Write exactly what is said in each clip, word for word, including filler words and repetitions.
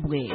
Zimbabwe.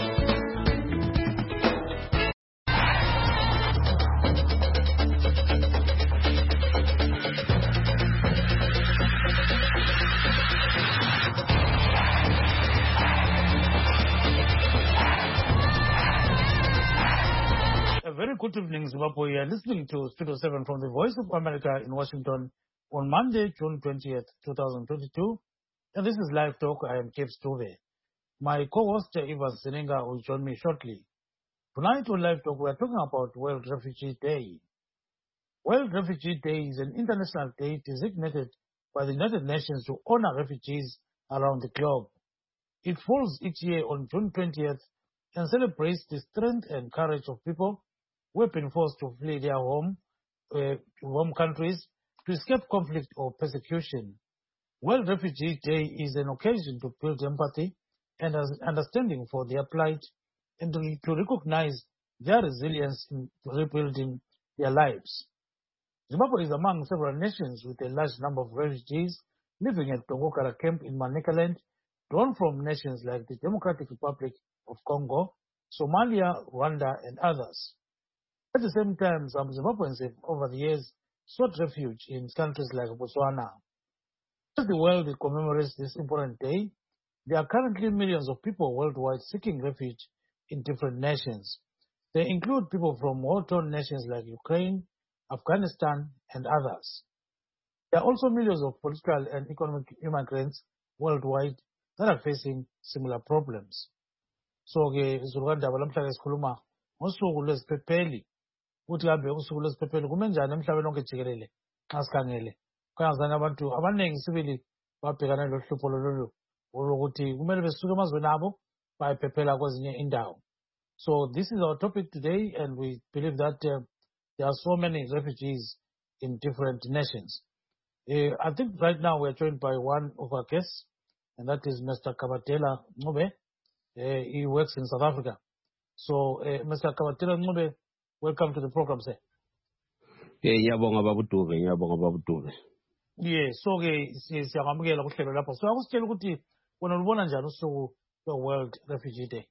A very good evening, Zimbabwe. You are listening to Studio seven from the Voice of America in Washington on Monday, June twentieth, twenty twenty-two. And this is Live Talk. I am Kev Stove. My co-host, Ivan Senenga, will join me shortly. Tonight on Live Talk, we are talking about World Refugee Day. World Refugee Day is an international day designated by the United Nations to honor refugees around the globe. It falls each year on June twentieth and celebrates the strength and courage of people who have been forced to flee their home, uh, home countries to escape conflict or persecution. World Refugee Day is an occasion to build empathy and understanding for their plight and to, to recognize their resilience in rebuilding their lives. Zimbabwe is among several nations with a large number of refugees living at Tongokara camp in Manicaland, drawn from nations like the Democratic Republic of Congo, Somalia, Rwanda, and others. At the same time, some Zimbabweans have over the years sought refuge in countries like Botswana. As the world commemorates this important day, there are currently millions of people worldwide seeking refuge in different nations. They include people from war-torn nations like Ukraine, Afghanistan, and others. There are also millions of political and economic immigrants worldwide that are facing similar problems. So, Rwanda, balamhlaka esikhuluma ngosuku lweziphepheli ukuthi kambe usuku lweziphepheli kume njani emhlabeni wonke jikelele xa sikhangele kangazani abantu abaningi sibili babhekana lohlupho lolu olokuthi kumele besuke emazweni abo bayephephela kwezinye indawo. So this is our topic today, and we believe that uh, there are so many refugees in different nations. Uh, I think right now we are joined by one of our guests, and that is Mister Kabatela Ncube. Uh, he works in South Africa. So, uh, Mister Kabatela Ncube, welcome to the program, sir. Ngiyabonga babuduve, ngiyabonga babuduve. Yeah, so ke siyamamukela kuhlelo lapho. So akusitshela ukuthi wena ulibona njani usuku lwe-World Refugee Day?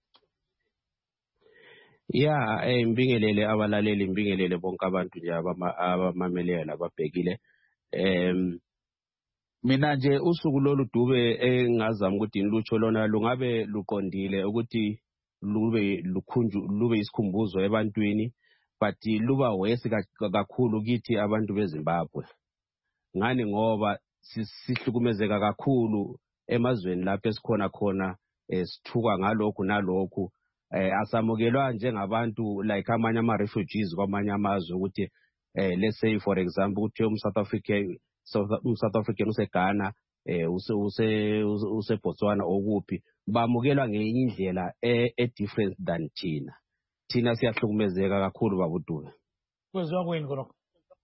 Yeah, eh mbingelele abalaleli, mbingelele bonke abantu nje abamameleyo lababhekile. Em mina nje usuku lolu dube engazama ukuthi nilutsho lona lungabe luqondile ukuthi lube lukhunju lube isikhumbuzo ebantwini, but luba wesi kakhulu kithi abantu beZimbabwe. Ngani ngoba sihlukumezeka kakhulu emazweni lapho esikhona khona esithuka ngalokho nalokho, asamukelwa njengabantu like amanye ama refugees kwamanye amazwe ukuthi eh let's say for example ukuthi um South Africa um South African use Ghana eh use use use Botswana okuphi bamukelwa ngenye indlela e different than thina. Thina siyahlukumezeka kakhulu babudume. Kwenziwa kweni khona?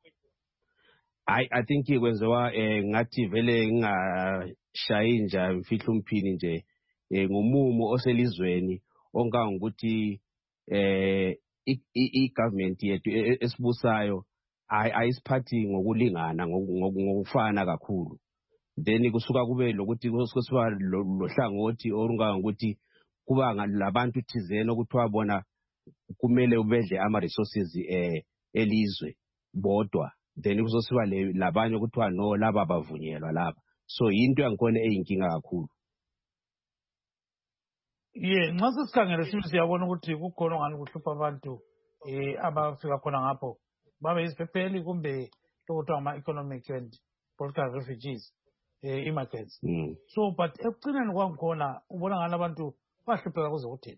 I I think ikwenziwa eh ngathi vele ngingashayi nje mfihla umphini nje ngumumo oselizweni onga ukuthi eh i government yethu esibusayo ayisiphathi ngokulingana ngokufana kakhulu. Then kusuka kube lokuthi kusuka lohlangothi orunga ukuthi kuba labantu thizena ukuthiwa bona kumele ubedle ama resources eh elizwe bodwa, then kuzosiba labanye ukuthiwa no laba bavunyelwa laba. So into yankone eyinkinga kakhulu. Yeah, nxa sisikhangele sithi siyabona ukuthi kukhona ngani kuhlupha abantu eh abafika khona ngapho babe yisiphepheli kumbe lokuthiwa ama economic and political refugees eh immigrants. Mm. So but ekugcineni kwakhona ubona ngani abantu bahlupheka kuze kuthini?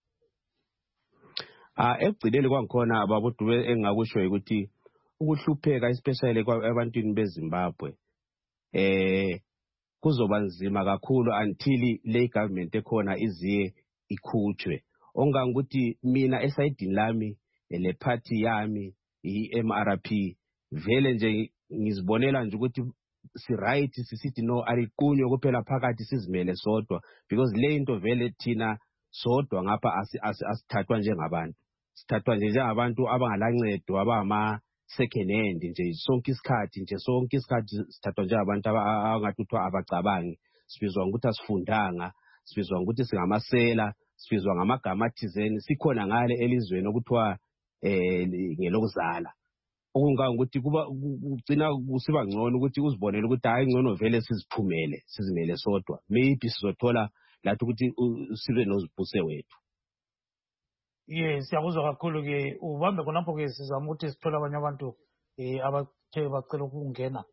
Ah ekugcineni kwakhona ababudume engakusho ukuthi ukuhlupheka especially kwabantwini beZimbabwe eh kuzoba nzima kakhulu until le government ekhona iziye ikhutshwe. Ongangukuthi mina esayidini lami le party yami i-M R P vele nje ngizibonela nje ukuthi si right sisithi no aliqunywe kuphela phakathi sizimele sodwa, because le into vele thina sodwa ngapha asithathwa njengabantu. Sithathwa nje njengabantu abangalancedo abama second hand nje sonke isikhathi nje sonke isikhathi sithathwa njengabantu abangathi uthiwa abacabangi. Sibizwa ukuthi asifundanga, sibizwa ukuthi singamasela, sibizwa ngamagama athizeni sikhona ngale elizweni okuthiwa eh ngelokuzala okunganga ukuthi kuba ugcina kusiba ngcono ukuthi uzibonele ukuthi hayi ngcono vele siziphumele sizimele sodwa maybe sizothola lathi ukuthi sibe nozibuse wethu. Yes, siyakuzwa kakhulu ke ubambe khonapho ke sizama ukuthi sithola abanye abantu eh abathe bacela ukungena.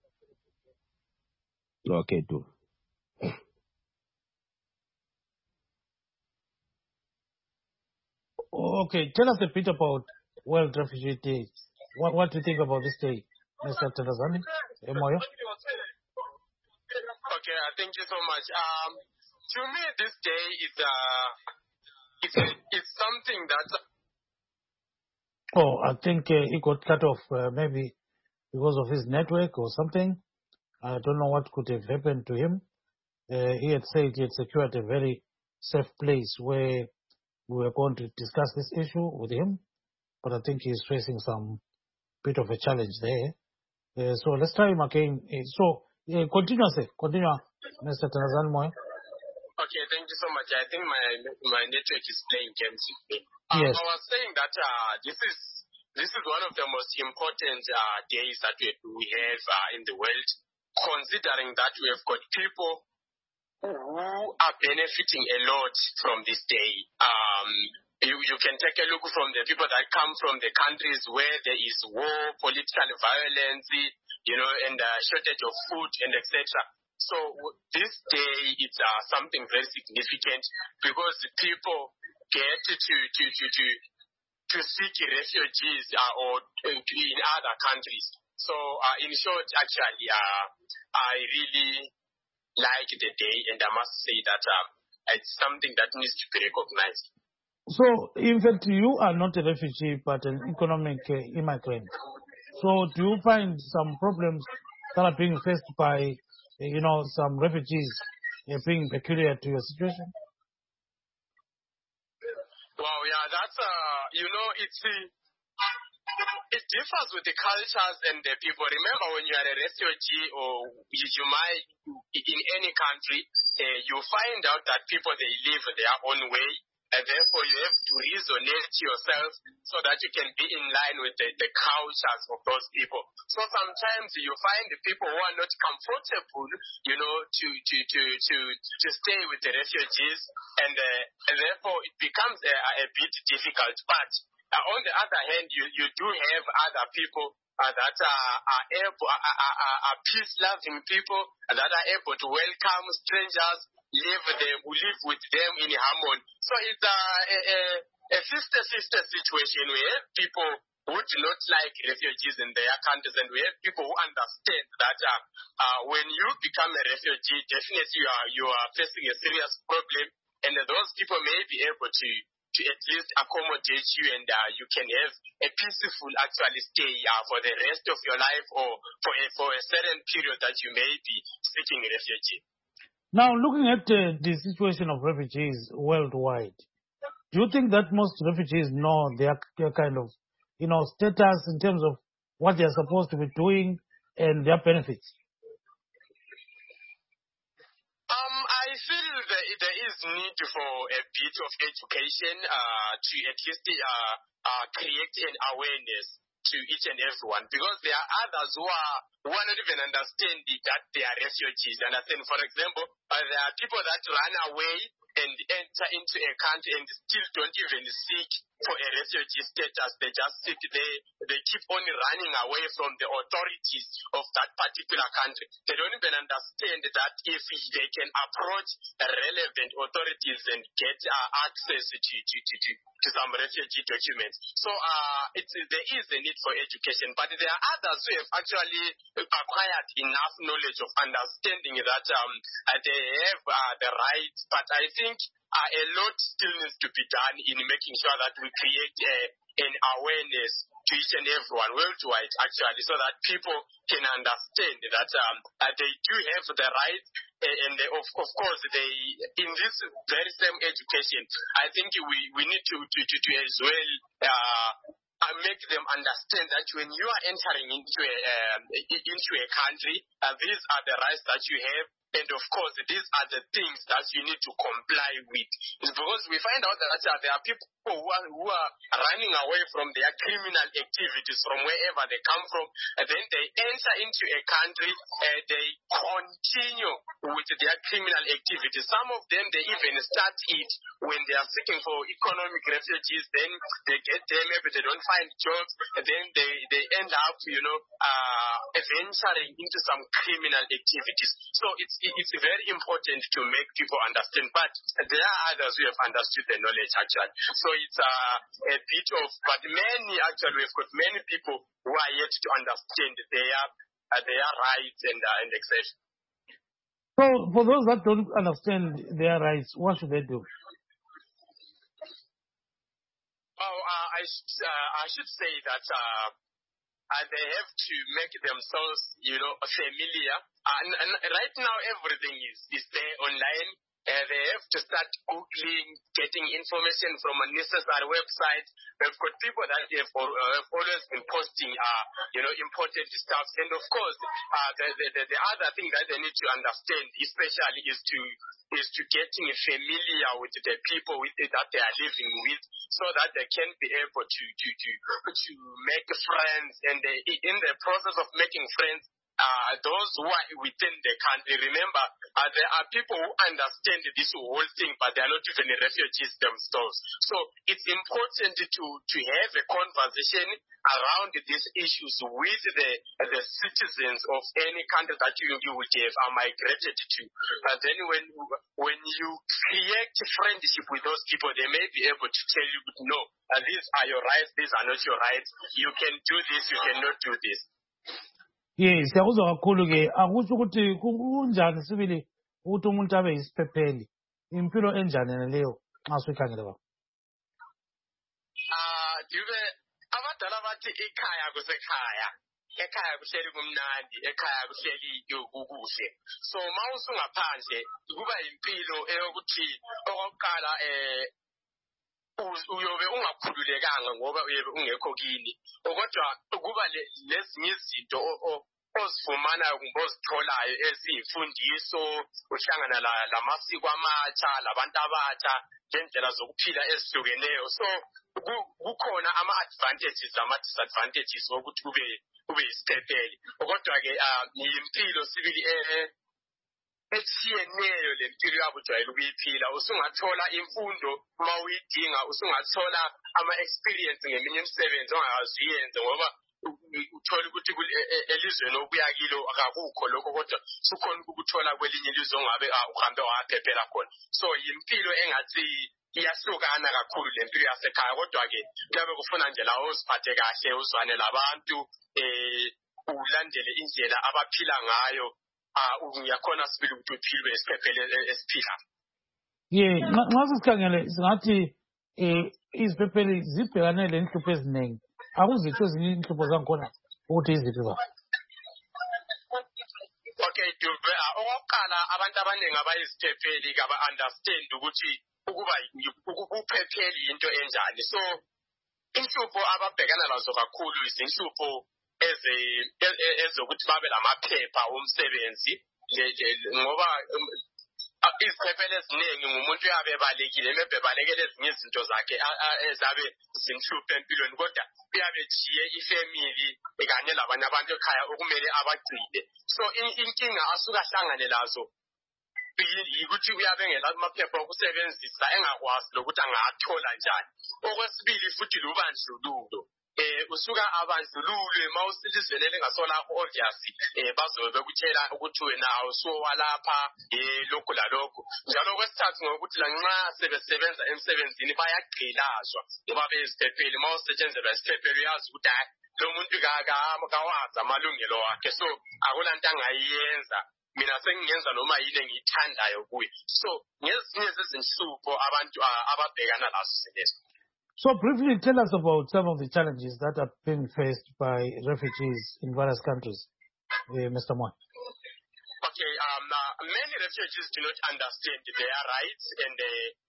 Okay, do. Okay, tell us a bit about World Refugee Day. What, what do you think about this day, Mister Thandazani? Emoyo? Okay, uh, thank you so much. Um, to me, this day is uh, it's it's something that. Oh, I think uh, he got cut off uh, maybe because of his network or something. I don't know what could have happened to him. Uh, he had said he had secured a very safe place where we were going to discuss this issue with him, but I think he's facing some bit of a challenge there. Uh, so let's try him again. Uh, so uh, continue, sir. Continue, Mister Thandazani Moyo. Okay, thank you so much. I think my my network is playing games with me. Um, Yes. I was saying that uh, this is this is one of the most important uh, days that we, we have uh, in the world, considering that we have got people who are benefiting a lot from this day. Um, you, you can take a look from the people that come from the countries where there is war, political violence, you know, and uh, shortage of food and et cetera. So this day is uh, something very significant because people get to to to to to seek refugees uh, or uh, in other countries. So uh, in short, actually, uh, I really like the day, and I must say that uh, it's something that needs to be recognized. So, in fact, you are not a refugee, but an economic uh, immigrant. So, do you find some problems that are being faced by, uh, you know, some refugees uh, being peculiar to your situation? Wow, yeah, that's, uh, you know, it's, uh, it differs with the cultures and the people. Remember, when you are a refugee or you, you might, in any country, uh, you find out that people, they live their own way. And therefore, you have to resonate yourself so that you can be in line with the, the cultures of those people. So sometimes you find the people who are not comfortable, you know, to to to to, to stay with the refugees, and, uh, and therefore it becomes a, a bit difficult. But uh, on the other hand, you, you do have other people uh, that are, are able, are, are, are peace-loving people that are able to welcome strangers, live them, live with them in harmony. So it's a, a, a sister-sister situation. We have people who do not like refugees in their countries, and we have people who understand that uh, uh, when you become a refugee, definitely you are, you are facing a serious problem, and those people may be able to, to at least accommodate you, and uh, you can have a peaceful actually stay uh, for the rest of your life, or for a, for a certain period that you may be seeking a refugee. Now, looking at uh, the situation of refugees worldwide, do you think that most refugees know their, their kind of, you know, status in terms of what they are supposed to be doing and their benefits? Um, I feel that there is need for a bit of education uh, to at least uh, uh, create an awareness to each and everyone, because there are others who are who are not even understanding that they are refugees. Understand? For example, uh, there are people that run away and enter into a country and still don't even seek for a refugee status. They just sit there. They keep on running away from the authorities of that particular country. They don't even understand that if they can approach the relevant authorities and get uh, access to, to, to, to, to some refugee documents. So uh, it's, there is a need for education, but there are others who have actually acquired enough knowledge of understanding that um, uh, they have uh, the rights, but I think uh, a lot still needs to be done in making sure that we create a, an awareness to each and everyone worldwide, actually, so that people can understand that um, uh, they do have the right, uh, and they, of, of course, they in this very same education, I think we, we need to, to, to, to as well uh, uh, make them understand that when you are entering into a um, into a country, uh, these are the rights that you have. And of course, these are the things that you need to comply with. It's because we find out that uh, there are people who are, who are running away from their criminal activities from wherever they come from, and then they enter into a country and they continue with their criminal activities. Some of them, they even start it when they are seeking for economic refugees. Then they get there, maybe they don't find jobs, and then they, they end up, you know, uh, venturing into some criminal activities. So it's it's very important to make people understand, but there are others who have understood the knowledge actually. So it's uh, a bit of, but many actually, we've got many people who are yet to understand their uh, their rights and uh, and et cetera. So for those that don't understand their rights, what should they do? Oh, uh, I sh- uh, I should say that. Uh, Uh, they have to make themselves, you know, familiar. Uh, and, and right now, everything is, is there online. Uh, they have to start Googling, getting information from unnecessary websites. We've got people that have, uh, have always been posting, uh, you know, important stuff. And of course, uh, the, the, the other thing that they need to understand, especially, is to is to getting familiar with the people with, that they are living with, so that they can be able to to to, to make friends. And they, in the process of making friends, Uh, those who are within the country, remember, uh, there are people who understand this whole thing, but they are not even refugees themselves. So it's important to, to have a conversation around these issues with the the citizens of any country that you, you would have uh, migrated to. And then when when you create friendship with those people, they may be able to tell you, no, uh, these are your rights, these are not your rights. You can do this, you cannot do this. Yes, siyakuzwa kakhulu ke akusho ukuthi kunjani sibili ukuthi umuntu abe yisiphepheli impilo enjani leyo nxa usuyikhangele baba. Ah, dibe abadala bathi ikhaya kusekhaya. Ekhaya kuhleli kumnandi, ekhaya kuhleli ukuhle. So mawusungaphandle kuba impilo eyokuthi okokuqala eh uyobe ungakhululekanga ngoba uyobe ungekho kini. Kodwa kuba lezinye izinto ozifumana ngozitholayo eziyimfundiso, uhlangana lamasiko amatsha, labantu abatsha, ngendlela zokuphila ezihlukeneyo. So kukhona ama-advantages ama-disadvantages wokuthi ube ube yisiphepheli. Kodwa ke impilo sibili etshiyeneyo le mpilo yabo ujwayele ukuyiphila. Usungathola imfundo uma uyidinga, usungathola ama-experience ngeminye imisebenzi ongakazi uyenze ngoba uthola ukuthi elizweni okuya kilo akakukho lokho, kodwa sukhona ukuthola kwelinye ilizwe ongabe uhambe waphephela khona. So impilo engathi iyahlukana kakhulu le mpilo yasekhaya, kodwa ke kuyabe kufuna nje lawo uziphathe kahle, uzwane labantu, eh ulandele indlela abaphila ngayo. Ah, uyakhona sibili ukuthi uphile esiphephele esiphila. Yeah, nxa sikhangele singathi eh iziphepheli zibhekane lenhlupho eziningi. Akuzitho ezinye inhlupho zankhona ukuthi iziphi ba? Okay, Dube, okokuqala abantu abaningi abayiziphepheli ka ba-understand ukuthi ukuba ukuphepheli into enjani. So inhlupho ababhekana nazo kakhulu izinhlupho eze ezokuthi babe lamaphepha omsebenzi ngoba iziphepheli eziningi ngumuntu uyabe ebalekile, maybe ebalekele ezinye izinto zakhe ezabe zimhluphe empilweni, kodwa uyabe ejiye ifamily kanye labanye abantu ekhaya okumele abagcine. So inkinga asuka ahlangane lazo yikuthi uyabe engela amaphepha okusebenzisa, engakwazi lokuthi angathola njani. Okwesibili futhi lubandlululo. Eh usuka abandlululwe mawusilizwe lele ngasolapho obviously eh bazobe bekutshela ukuthi wena awusowalapha eh lokho la lokho. Njalo kwesithathu ngokuthi la nxa sebesebenza emsebenzini bayagqilazwa ngoba beziphepheli. Mawusetshenzela isiphepheli uyazi ukuthi hayi lo muntu kawazi amalungelo wakhe, so akulanto angayenza. Mina sengingenza noma yile ngiyithandayo kuye. So ngezinye zezinhlupho abantu ababhekana lazo silezo. So briefly tell us about some of the challenges that are being faced by refugees in various countries, uh, Mister Moy. Okay, um, uh, many refugees do not understand their rights, and uh,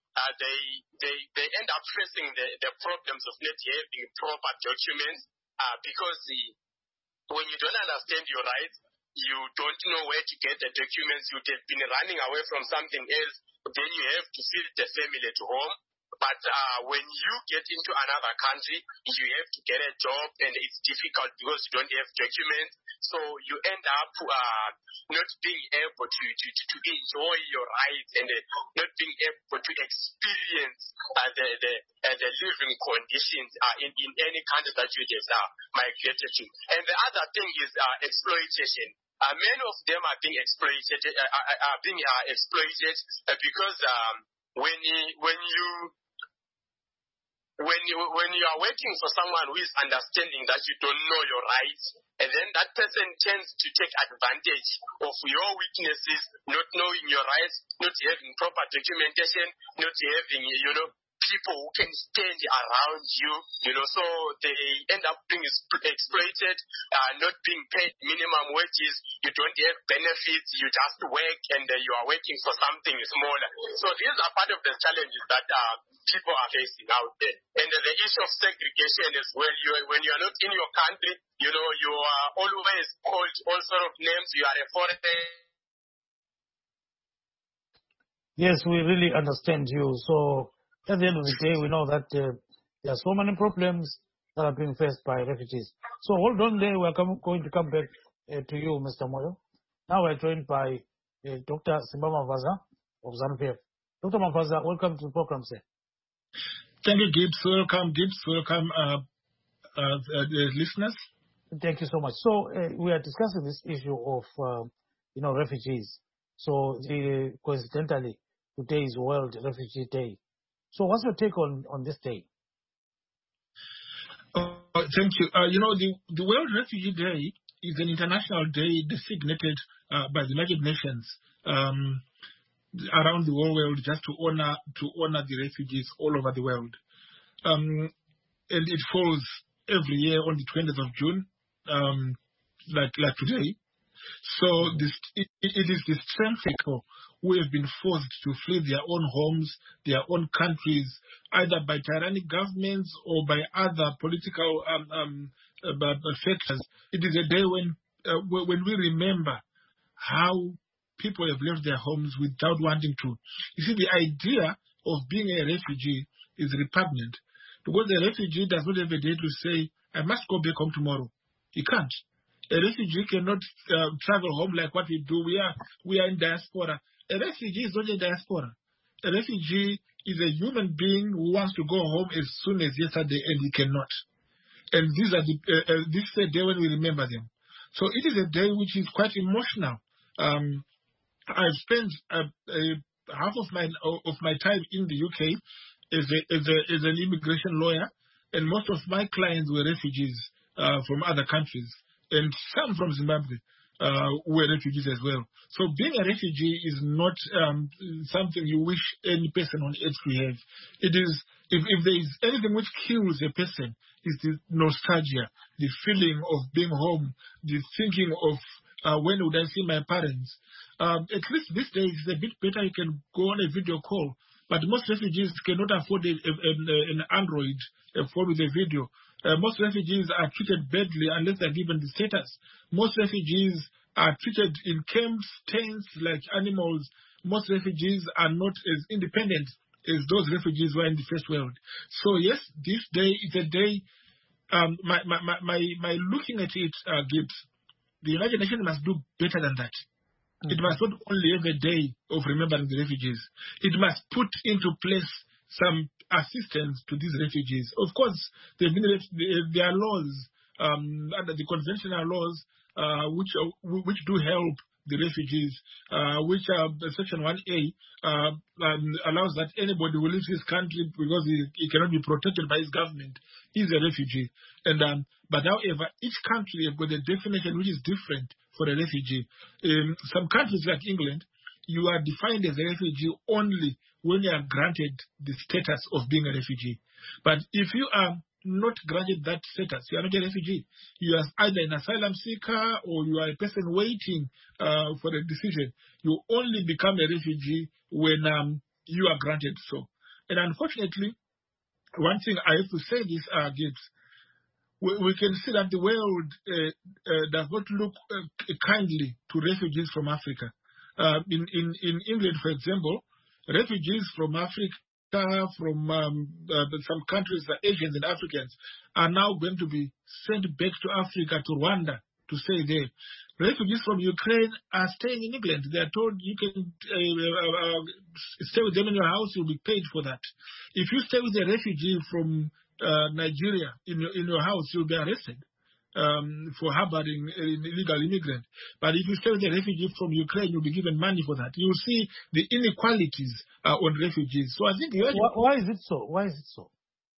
uh, they, they, they end up facing the, the problems of not having proper documents uh, because the, when you don't understand your rights, you don't know where to get the documents. You'd have been running away from something else. Then you have to feed the family to home. But uh, when you get into another country, you have to get a job, and it's difficult because you don't have documents. So you end up uh, not being able to, to, to enjoy your rights and uh, not being able to experience uh, the, the, uh, the living conditions uh, in, in any country that you have uh, migrated to. And the other thing is uh, exploitation. Uh, many of them are being exploited, uh, are, are being uh, exploited uh, because um, when you, when you When you when you are waiting for someone who is understanding that you don't know your rights, and then that person tends to take advantage of your weaknesses, not knowing your rights, not having proper documentation, not having, you know, people who can stand around you, you know, so they end up being exploited, uh, not being paid minimum wages, you don't have benefits, you just work and uh, you are working for something smaller. So these are part of the challenges that uh, people are facing out there. And uh, the issue of segregation as well, you, when you are not in your country, you know, you are always called all sort of names, you are a foreigner. Yes, we really understand you. So at the end of the day, we know that uh, there are so many problems that are being faced by refugees. So hold on there. We're come, going to come back uh, to you, Mister Moyo. Now we're joined by uh, Doctor Simba Mavaza of ZANU-P F. Doctor Mavaza, welcome to the program, sir. Thank you, Gibbs. Welcome, Gibbs. Welcome, uh, uh, the listeners. Thank you so much. So uh, we are discussing this issue of, uh, you know, refugees. So the, coincidentally, today is World Refugee Day. So what's your take on, on this day? Uh, thank you. Uh, you know, the, the World Refugee Day is an international day designated uh, by the United Nations um, around the whole world just to honor to honor the refugees all over the world. Um, and it falls every year on the twentieth of June, um, like like today. So this, it, it is the strength people who have been forced to flee their own homes, their own countries, either by tyrannic governments or by other political um, um, uh, factors. It is a day when uh, when we remember how people have left their homes without wanting to. You see, the idea of being a refugee is repugnant because a refugee does not have a day to say, I must go back home tomorrow. He can't. A refugee cannot uh, travel home like what we do. We are we are in diaspora. A refugee is not a diaspora. A refugee is a human being who wants to go home as soon as yesterday, and he cannot. And these are the uh, uh, this is a day when we remember them. So it is a day which is quite emotional. Um, I've spent uh, uh, half of my of my time in the U K as a, as, a, as an immigration lawyer, and most of my clients were refugees uh, from other countries. And some from Zimbabwe uh, were refugees as well. So being a refugee is not um, something you wish any person on earth to have. It is, if, if there is anything which kills a person, is the nostalgia, the feeling of being home, the thinking of uh, when would I see my parents. Um, at least these days it's a bit better. You can go on a video call, but most refugees cannot afford a, a, a, an Android, a phone with a video. Uh, most refugees are treated badly unless they're given the status. Most refugees are treated in camps, tents, like animals. Most refugees are not as independent as those refugees were in the first world. So yes, this day is a day, um, my, my, my, my, my looking at it, uh, Gibbs, the United Nations must do better than that. Mm-hmm. It must not only have a day of remembering the refugees. It must put into place some assistance to these refugees. Of course, there are laws um, under the conventional laws uh, which uh, which do help the refugees, uh, which are Section one A uh, um, allows that anybody who leaves his country because he, he cannot be protected by his government is a refugee. And um, but however, each country has got a definition which is different for a refugee. In some countries like England, you are defined as a refugee only when you are granted the status of being a refugee. But if you are not granted that status, you are not a refugee. You are either an asylum seeker or you are a person waiting uh, for a decision. You only become a refugee when um, you are granted so. And unfortunately, one thing I have to say this, uh, Gibbs, we, we can see that the world uh, uh, does not look uh, kindly to refugees from Africa. Uh, in, in, in England, for example, refugees from Africa, from um, uh, some countries, the Asians and Africans, are now going to be sent back to Africa, to Rwanda, to stay there. Refugees from Ukraine are staying in England. They are told you can uh, uh, uh, stay with them in your house, you'll be paid for that. If you stay with a refugee from uh, Nigeria in your, in your house, you'll be arrested um, for harboring an illegal immigrant. But if you stay with a refugee from Ukraine, you'll be given money for that. You'll see the inequalities uh, on refugees. So I think... Why, why is it so? Why is it so?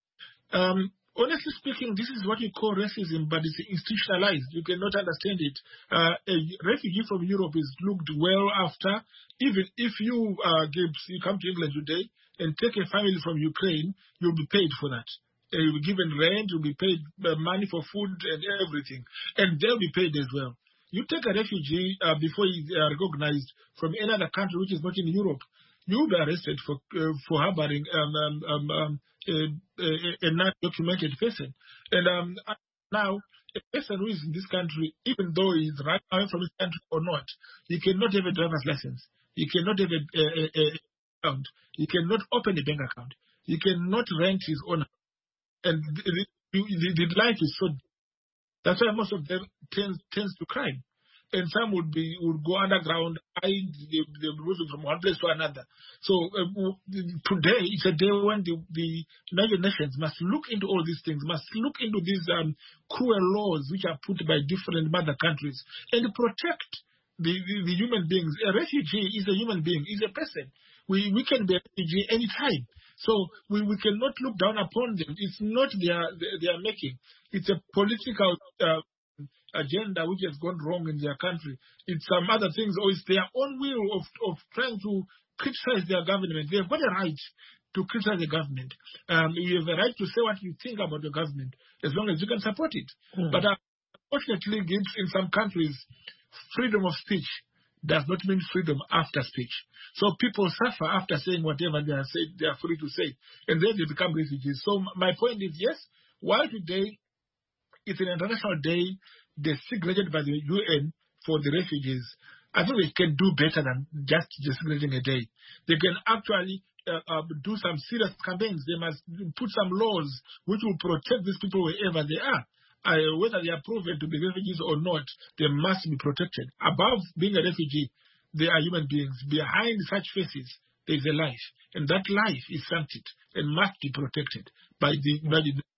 Um, Honestly speaking, this is what we call racism, but it's institutionalized. You cannot understand it. Uh, a refugee from Europe is looked well after. Even if you, uh, Gibbs, you come to England today and take a family from Ukraine, you'll be paid for that. Uh, you'll be given rent, you'll be paid uh, money for food and everything. And they'll be paid as well. You take a refugee uh, before he's uh, recognized from any other country which is not in Europe, you'll be arrested for uh, for harboring um, um, um, um, a, a, a non-documented person. And um, now, a person who is in this country, even though he's running away from his country or not, he cannot have a driver's license. He cannot have a, a, a, a account. He cannot open a bank account. He cannot rent his own house. And the, the, the, the life is so... That's why most of them tends, tends to crime. And some would be would go underground, hide, they, they're moving from one place to another. So uh, today is a day when the, the United Nations must look into all these things, must look into these um, cruel laws which are put by different mother countries and protect the, the, the human beings. A refugee is a human being, is a person. We we can be a refugee anytime. So we, we cannot look down upon them. It's not their their making. It's a political uh, agenda which has gone wrong in their country. It's some other things, or it's their own will of, of trying to criticize their government. They've got a right to criticize the government. Um, you have a right to say what you think about the government, as long as you can support it. Mm. But uh, unfortunately, in some countries, freedom of speech does not mean freedom after speech. So people suffer after saying whatever they are, say, they are free to say, and then they become refugees. So my point is, yes, while today it's an international day designated by the U N for the refugees, I think they can do better than just designating a day. They can actually uh, uh, do some serious campaigns. They must put some laws which will protect these people wherever they are. Uh, whether they are proven to be refugees or not, they must be protected. Above being a refugee, they are human beings. Behind such faces, there is a life. And that life is sanctioned and must be protected by the United Nations.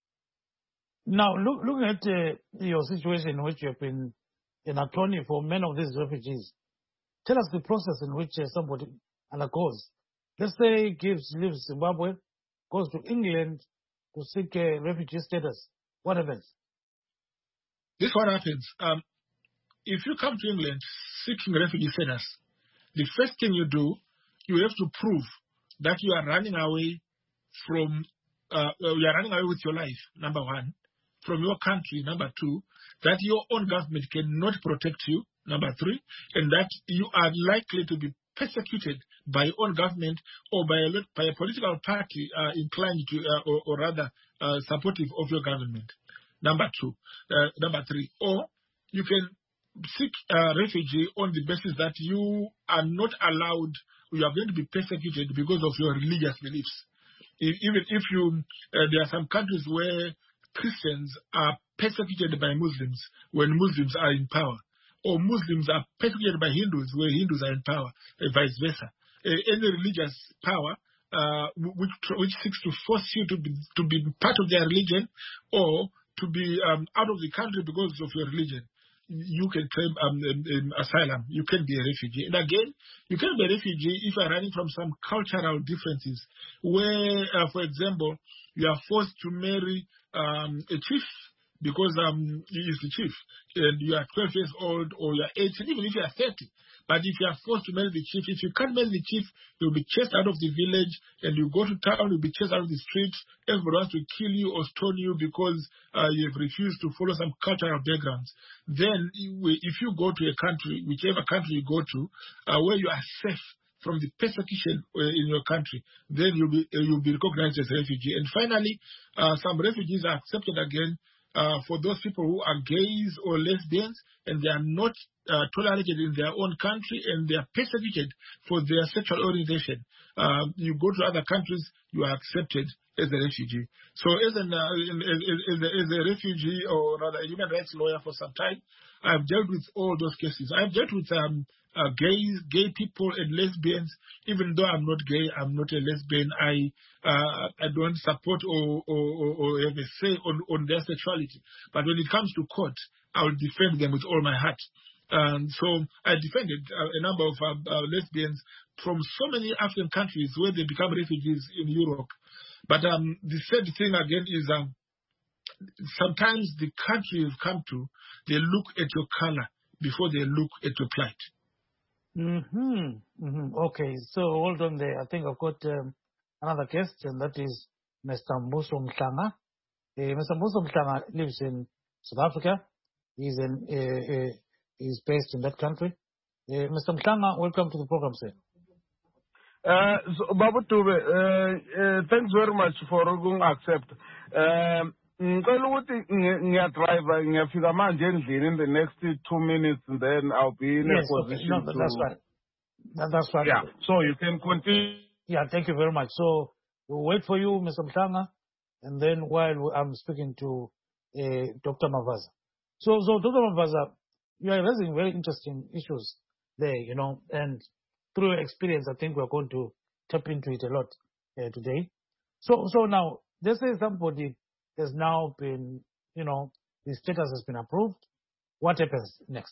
Now, look, looking at uh, your situation in which you have been an attorney for many of these refugees, tell us the process in which uh, somebody undergoes. Let's say Gibbs leaves Zimbabwe, goes to England to seek uh, refugee status. What happens? This is what happens. Um, if you come to England seeking refugee status, the first thing you do, you have to prove that you are running away from, uh, you are running away with your life, number one. From your country, number two, that your own government cannot protect you, number three, and that you are likely to be persecuted by your own government or by a, by a political party uh, inclined to, uh, or, or rather uh, supportive of your government, number two. Uh, number three, or you can seek uh, refugee on the basis that you are not allowed, you are going to be persecuted because of your religious beliefs. If, even if you, uh, there are some countries where Christians are persecuted by Muslims when Muslims are in power, or Muslims are persecuted by Hindus where Hindus are in power, and vice versa. Uh, any religious power uh, which, which seeks to force you to be, to be part of their religion or to be um, out of the country because of your religion, you can claim um, um, um, asylum. You can be a refugee. And again, you can be a refugee if you are running from some cultural differences where, uh, for example, you are forced to marry um, a chief because um, he is the chief, and you are twelve years old or you are eighteen, even if you are thirty. But if you are forced to marry the chief, if you can't marry the chief, you'll be chased out of the village, and you go to town, you'll be chased out of the streets. Everybody wants to kill you or stone you because uh, you have refused to follow some cultural backgrounds. Then, if you go to a country, whichever country you go to, uh, where you are safe from the persecution uh, in your country, then you'll be, uh, you'll be recognized as a refugee. And finally, uh, some refugees are accepted again uh, for those people who are gays or lesbians, and they are not uh, tolerated in their own country, and they are persecuted for their sexual orientation. Uh, you go to other countries, you are accepted as a refugee. So as, an, uh, as, as, a, as a refugee, or rather a human rights lawyer for some time, I've dealt with all those cases. I've dealt with um, uh, gays, gay people and lesbians. Even though I'm not gay, I'm not a lesbian, I uh, I don't support or, or, or, or have a say on, on their sexuality. But when it comes to court, I will defend them with all my heart. Um, so I defended uh, a number of uh, uh, lesbians from so many African countries where they become refugees in Europe. But um, the sad thing again is um, sometimes the country you've come to, they look at your color before they look at your plight. Mm-hmm. Mm-hmm. Okay, so hold on there. I think I've got um, another guest, and that is Mister Mbuso Mhlanga. Uh, Mister Mbuso Mhlanga lives in South Africa. He's in, uh, uh, he's based in that country. Uh, Mister Mhlanga, welcome to the program, sir. Uh, so, Babu Tube, uh, uh, thanks very much for going accept. Um, ngicela ukuthi ngiyadrive ngiyafika manje endlini in the next two minutes, and then I'll be in yes, a position okay. No, to... that's fine. That, that's fine. Yeah, so you can continue. Yeah, thank you very much. So we'll wait for you, Mister Mhlanga, and then while I'm speaking to uh, Doctor Mavaza. So, so Doctor Mavaza, you are raising very interesting issues there, you know, and through your experience, I think we're going to tap into it a lot uh, today. So, so now, let's say somebody has now been, you know, the status has been approved. What happens next?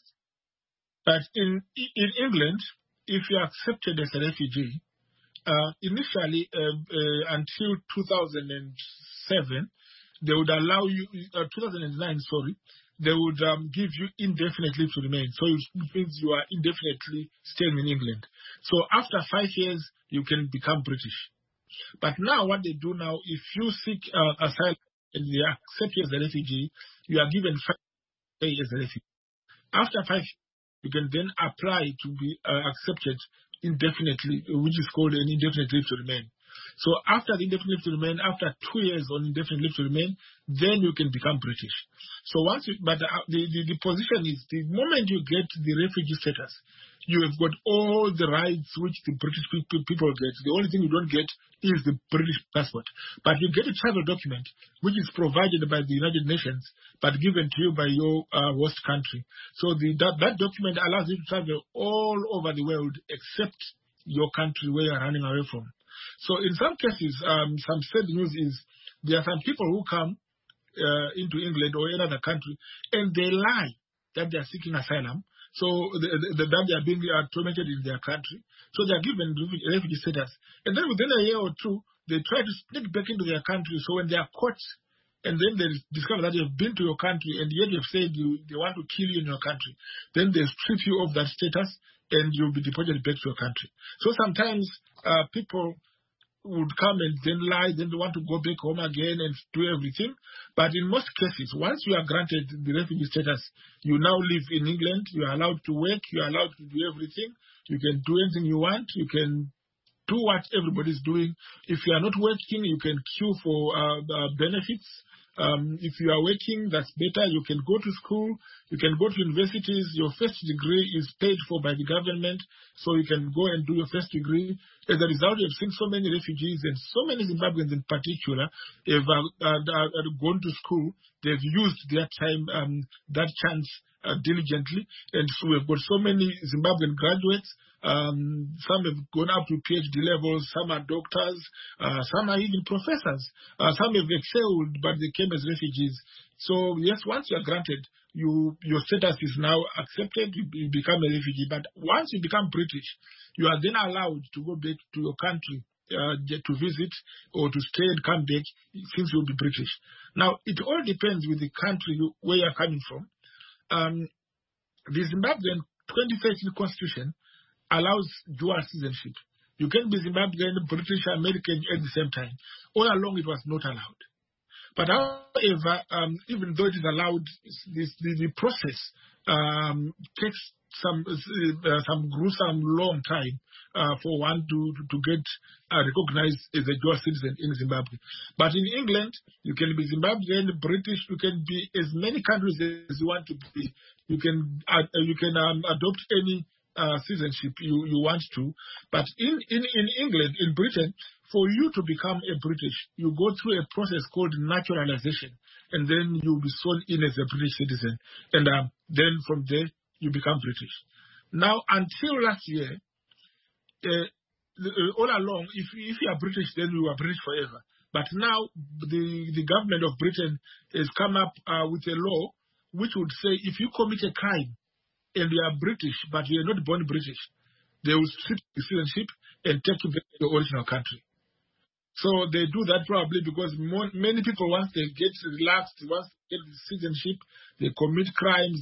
But in in England, if you're accepted as a refugee, uh, initially uh, uh, until two thousand seven, they would allow you, uh, two thousand nine, sorry, they would um, give you indefinite leave to remain. So it means you are indefinitely staying in England. So after five years, you can become British. But now what they do now, if you seek uh, asylum and they accept you as a refugee, you are given five years as a refugee. After five years, you can then apply to be uh, accepted indefinitely, which is called an indefinite leave to remain. So after the indefinite leave to remain, after two years on indefinite leave to remain, then you can become British. So once you, but the, the, the position is the moment you get the refugee status, you have got all the rights which the British people get. The only thing you don't get is the British passport. But you get a travel document which is provided by the United Nations but given to you by your uh, host country. So the, that, that document allows you to travel all over the world except your country where you're running away from. So in some cases, um, some sad news is there are some people who come uh, into England or another country and they lie that they are seeking asylum. So the, the, that they are being uh, tormented in their country. So they are given refugee status. And then within a year or two, they try to sneak back into their country. So when they are caught, and then they discover that you've been to your country and yet you've said you, they want to kill you in your country, then they strip you of that status and you'll be deported back to your country. So sometimes uh, people would come and then lie, then they want to go back home again and do everything. But in most cases, once you are granted the refugee status, you now live in England, you are allowed to work, you are allowed to do everything, you can do anything you want, you can do what everybody's doing. If you are not working, you can queue for uh, uh, benefits. Um, if you are working, that's better. You can go to school. You can go to universities. Your first degree is paid for by the government, so you can go and do your first degree. As a result, you've seen so many refugees and so many Zimbabweans in particular have uh, uh, uh, gone to school. They've used their time, um, that chance uh, diligently. And so we've got so many Zimbabwean graduates. Um, some have gone up to PhD levels, some are doctors, uh, some are even professors. Uh, some have excelled, but they came as refugees. So, yes, once you are granted, you your status is now accepted, you, you become a refugee. But once you become British, you are then allowed to go back to your country uh, to visit or to stay and come back since you'll be British. Now, it all depends with the country you, where you're coming from. Um, the Zimbabwean twenty thirteen constitution allows dual citizenship. You can be Zimbabwean, British, American at the same time. All along it was not allowed. But however, um, even though it is allowed, this, the, the process um, takes some uh, some gruesome long time uh, for one to to get uh, recognized as a dual citizen in Zimbabwe. But in England, you can be Zimbabwean, British. You can be as many countries as you want to be. You can uh, you can um, adopt any uh, citizenship you, you want to. But in, in in England, in Britain, for you to become a British, you go through a process called naturalization, and then you'll be sworn in as a British citizen, and um, then from there you become British. Now, until last year, uh, uh, all along, if, if you are British, then you are British forever. But now, the, the government of Britain has come up uh, with a law which would say if you commit a crime and you are British, but you are not born British, they will strip your citizenship and take you back to the original country. So they do that probably because more, many people, once they get relaxed, once they get the citizenship, they commit crimes.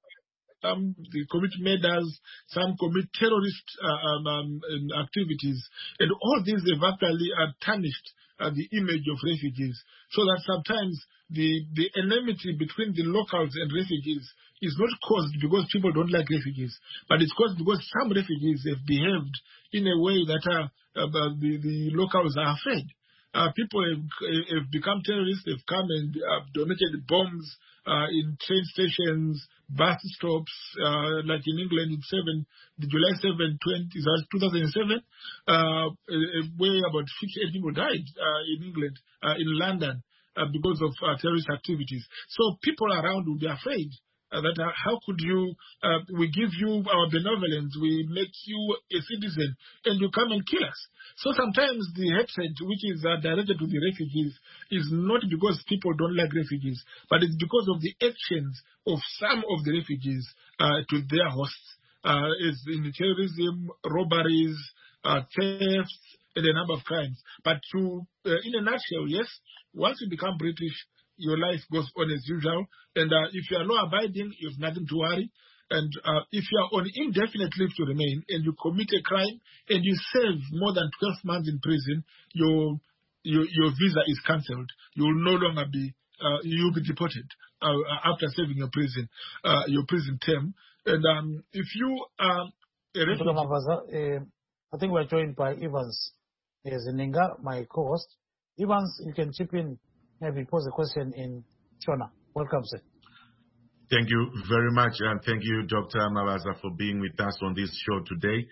Some they commit murders, some commit terrorist uh, um, um, activities, and all these have actually uh, tarnished uh, the image of refugees. So that sometimes the, the enmity between the locals and refugees is not caused because people don't like refugees, but it's caused because some refugees have behaved in a way that uh, uh, the, the locals are afraid. Uh, people have, have become terrorists. They've come and uh, donated bombs uh, in train stations, bus stops, uh, like in England in seven, the July seventh, two thousand seven, uh, where about fifty-eight people died uh, in England, uh, in London, uh, because of uh, terrorist activities. So people around will be afraid. Uh, that uh, how could you, uh, we give you our benevolence, we make you a citizen, and you come and kill us. So sometimes the hatred which is uh, directed to the refugees is not because people don't like refugees, but it's because of the actions of some of the refugees uh, to their hosts, uh, is in terrorism, robberies, uh, thefts, and a number of crimes. But to, uh, in a nutshell, yes, once you become British, your life goes on as usual. And uh, if you are law abiding, you have nothing to worry. And uh, if you are on indefinite leave to remain and you commit a crime and you serve more than twelve months in prison, your your, your visa is cancelled. You will no longer be, uh, you will be deported uh, after serving your prison, uh, your prison term. And um, if you are a refugee, uh, I think we're joined by Evans Zininga, my co-host. Evans, you can chip in. Maybe pose a question in Shona. Welcome, sir. Thank you very much, and thank you, Doctor Mabaza, for being with us on this show today.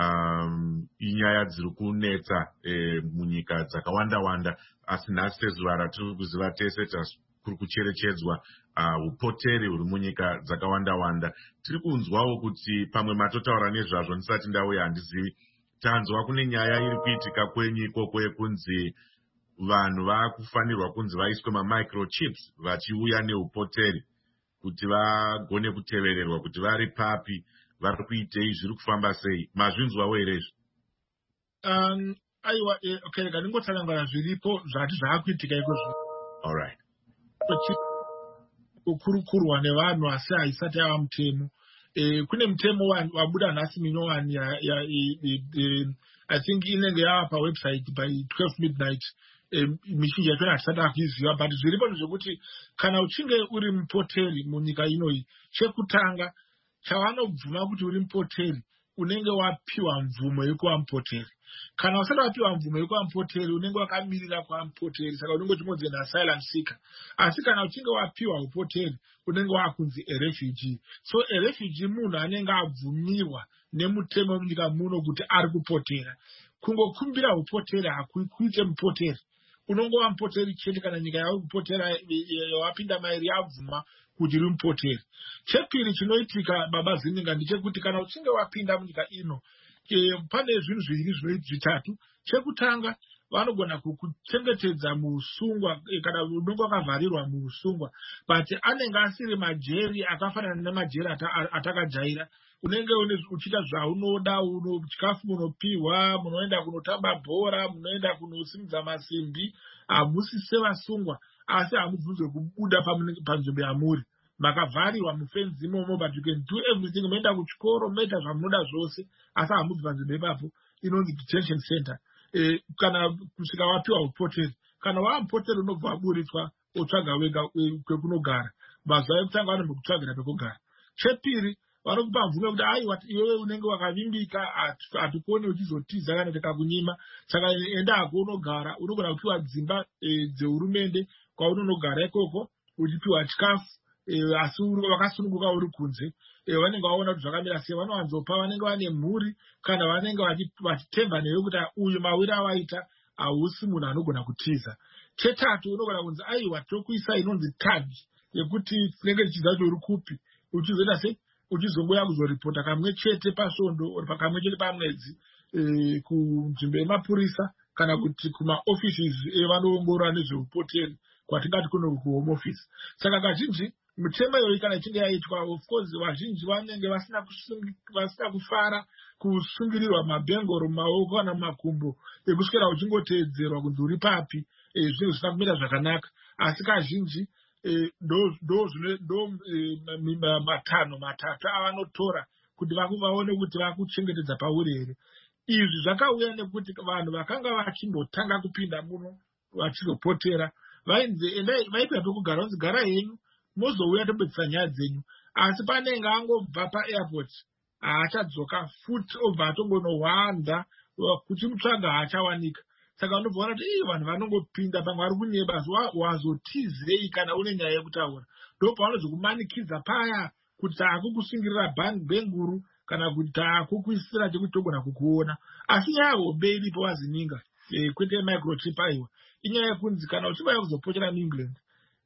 Um, inyaya dziri kunetsa munyika dzakawanda wanda asi nhasi sezuva ratiri kuziva tese kuri kucherechedzwa upoteri huri munyika dzakawanda wanda. Tiri kunzwawo kuti pamwe matotaura nezvazvo ndisati ndauya handizivi. Tanzwa kune nyaya iri kuitika kwenyu ikoko yekunzi vanhu vakufanirwa kunzi vaiswe mamicrochips vachiuya neupoteri kuti vagone kutevererwa kuti vari papi, vari kuitei, zviri kufamba sei. Mazvinzwawo here izvi? Um, aiwa, eh, okay, ndingotsanangana zviripo zvati zvaakuitika ikozvo. All right. Kukurukurwa nevanhu asi haisati yava mutemo. Eh, kune mutemo wabuda nhasi minyowani ya, ya, ya, I think inenge yava pawebsite by twelve midnight. Mizhinji yacho hatisati akuiziva, but zviripo ndezvekuti kana uchinge uri mupoteri munyika inoyi, chekutanga chavanobvuma kuti uri mupoteri unenge wapiwa mvumo yekuva mupoteri. Kana usati wapiwa mvumo yekuva mupoteri unenge wakamirira kuva mupoteri, saka unenge uchingodzi asylum seeker. Asi kana uchinge wapiwa upoteri unenge wakunzi a refugee. So a refugee munhu anenge abvumirwa nemutemo munyika muno kuti ari kupotera. Kungokumbira upoteri hakuite mupoteri. Unongova mupoteri chete kana nyika yavo kupotera wapinda mairi yabvuma kuti uri mupoteri. Chepiri chinoitika baba Zininga ndechekuti kana uchinge wapinda munyika ino, e, pane zvinhu zviviri zvinoitika zvitatu. Chekutanga vanogona kuchengetedza musungwa kana unenge wakavharirwa musungwa, but anenge asiri majeri akafanana nemajeri atakajaira. Unenge uchiita zvaunoda, chikafu munopiwa, munoenda kunotamba bhora, munoenda kunosimudza masimbi, hamusi sevasungwa, asi hamubvunzwe kubuda panzvimbo yamuri. Makavharirwa mufenzi imomo, but you can do everything. Munoenda kuchikoro, munoita zvamunoda zvose, asi hamubvi panzvimbo ipapo, inonzi detention center. E, kana kusvika wapiwa upoteri. Kana wava mupoteri unobva waburitswa, otsvaga wega kwekunogara. Mazuva ekutanga vanombokutsvagira pekugara. Chepiri vanokupa mvumo kuti aiwa iwewe unenge wakavimbika hatikoni uchizotiza kana tikakunyima saka enda hako unogara unogona kupiwa dzimba dzehurumende kwaunonogara ikoko uchipiwa chikafu asi vakasununguka uri kunze vanenge vaona kuti zvakamira sei vanowanzopa vanenge vane mhuri kana vanenge vachitemba newe kuti uyu mawiri awaita hausi munhu anogona kutiza. Chetatu unogona kunzi aiwa tokuisa inonzi tag yekuti tinenge tichiziva kuti uri kupi uchizoita sei uchizongoya kuzoripota kamwe chete pasvondo kamwe chete pamwedzi kunzvimbo yemapurisa kana kuti kumaoffices evanoongorora nezveupoteri kwatingati kuno kuhome office. Saka kazhinji mitemo iyoyi kana ichinge yaitwa of course vazhinji vanenge vasina vasina kufara kusungirirwa mabhengoro mumaoko kana mumakumbo ekuswera uchingoteedzerwa kunzi uri papi zvinhu zvisina kumira zvakanaka asi kazhinji ndo ndo matanho matatu avanotora kuti vaone kuti vakuchengetedza pauri here. Izvi zvakauya nekuti vanhu vakanga vachimbotanga kupinda muno vachizopotera vainzi vaipwa pekugara vanzi gara henyu mozouya tobetsera nyaya dzenyu asi panenge angobva paairport haachadzoka futi obva atongonohwanda kuchimutsvaga haachawanika. Saka unobvaona kuti ii vanhu vanongopinda pamwe vari kunyeba wazotizei kana une nyaya yekutaura ndopavanozokumanikidza paya kuti taakukusungirira bhenguru kana kuti taakukuisira chekuti togona kukuona asi nyaya hobe iripo wazininga kwete microchip aiwa inyaya yekunzi kana uchibaya kuzopochera muengland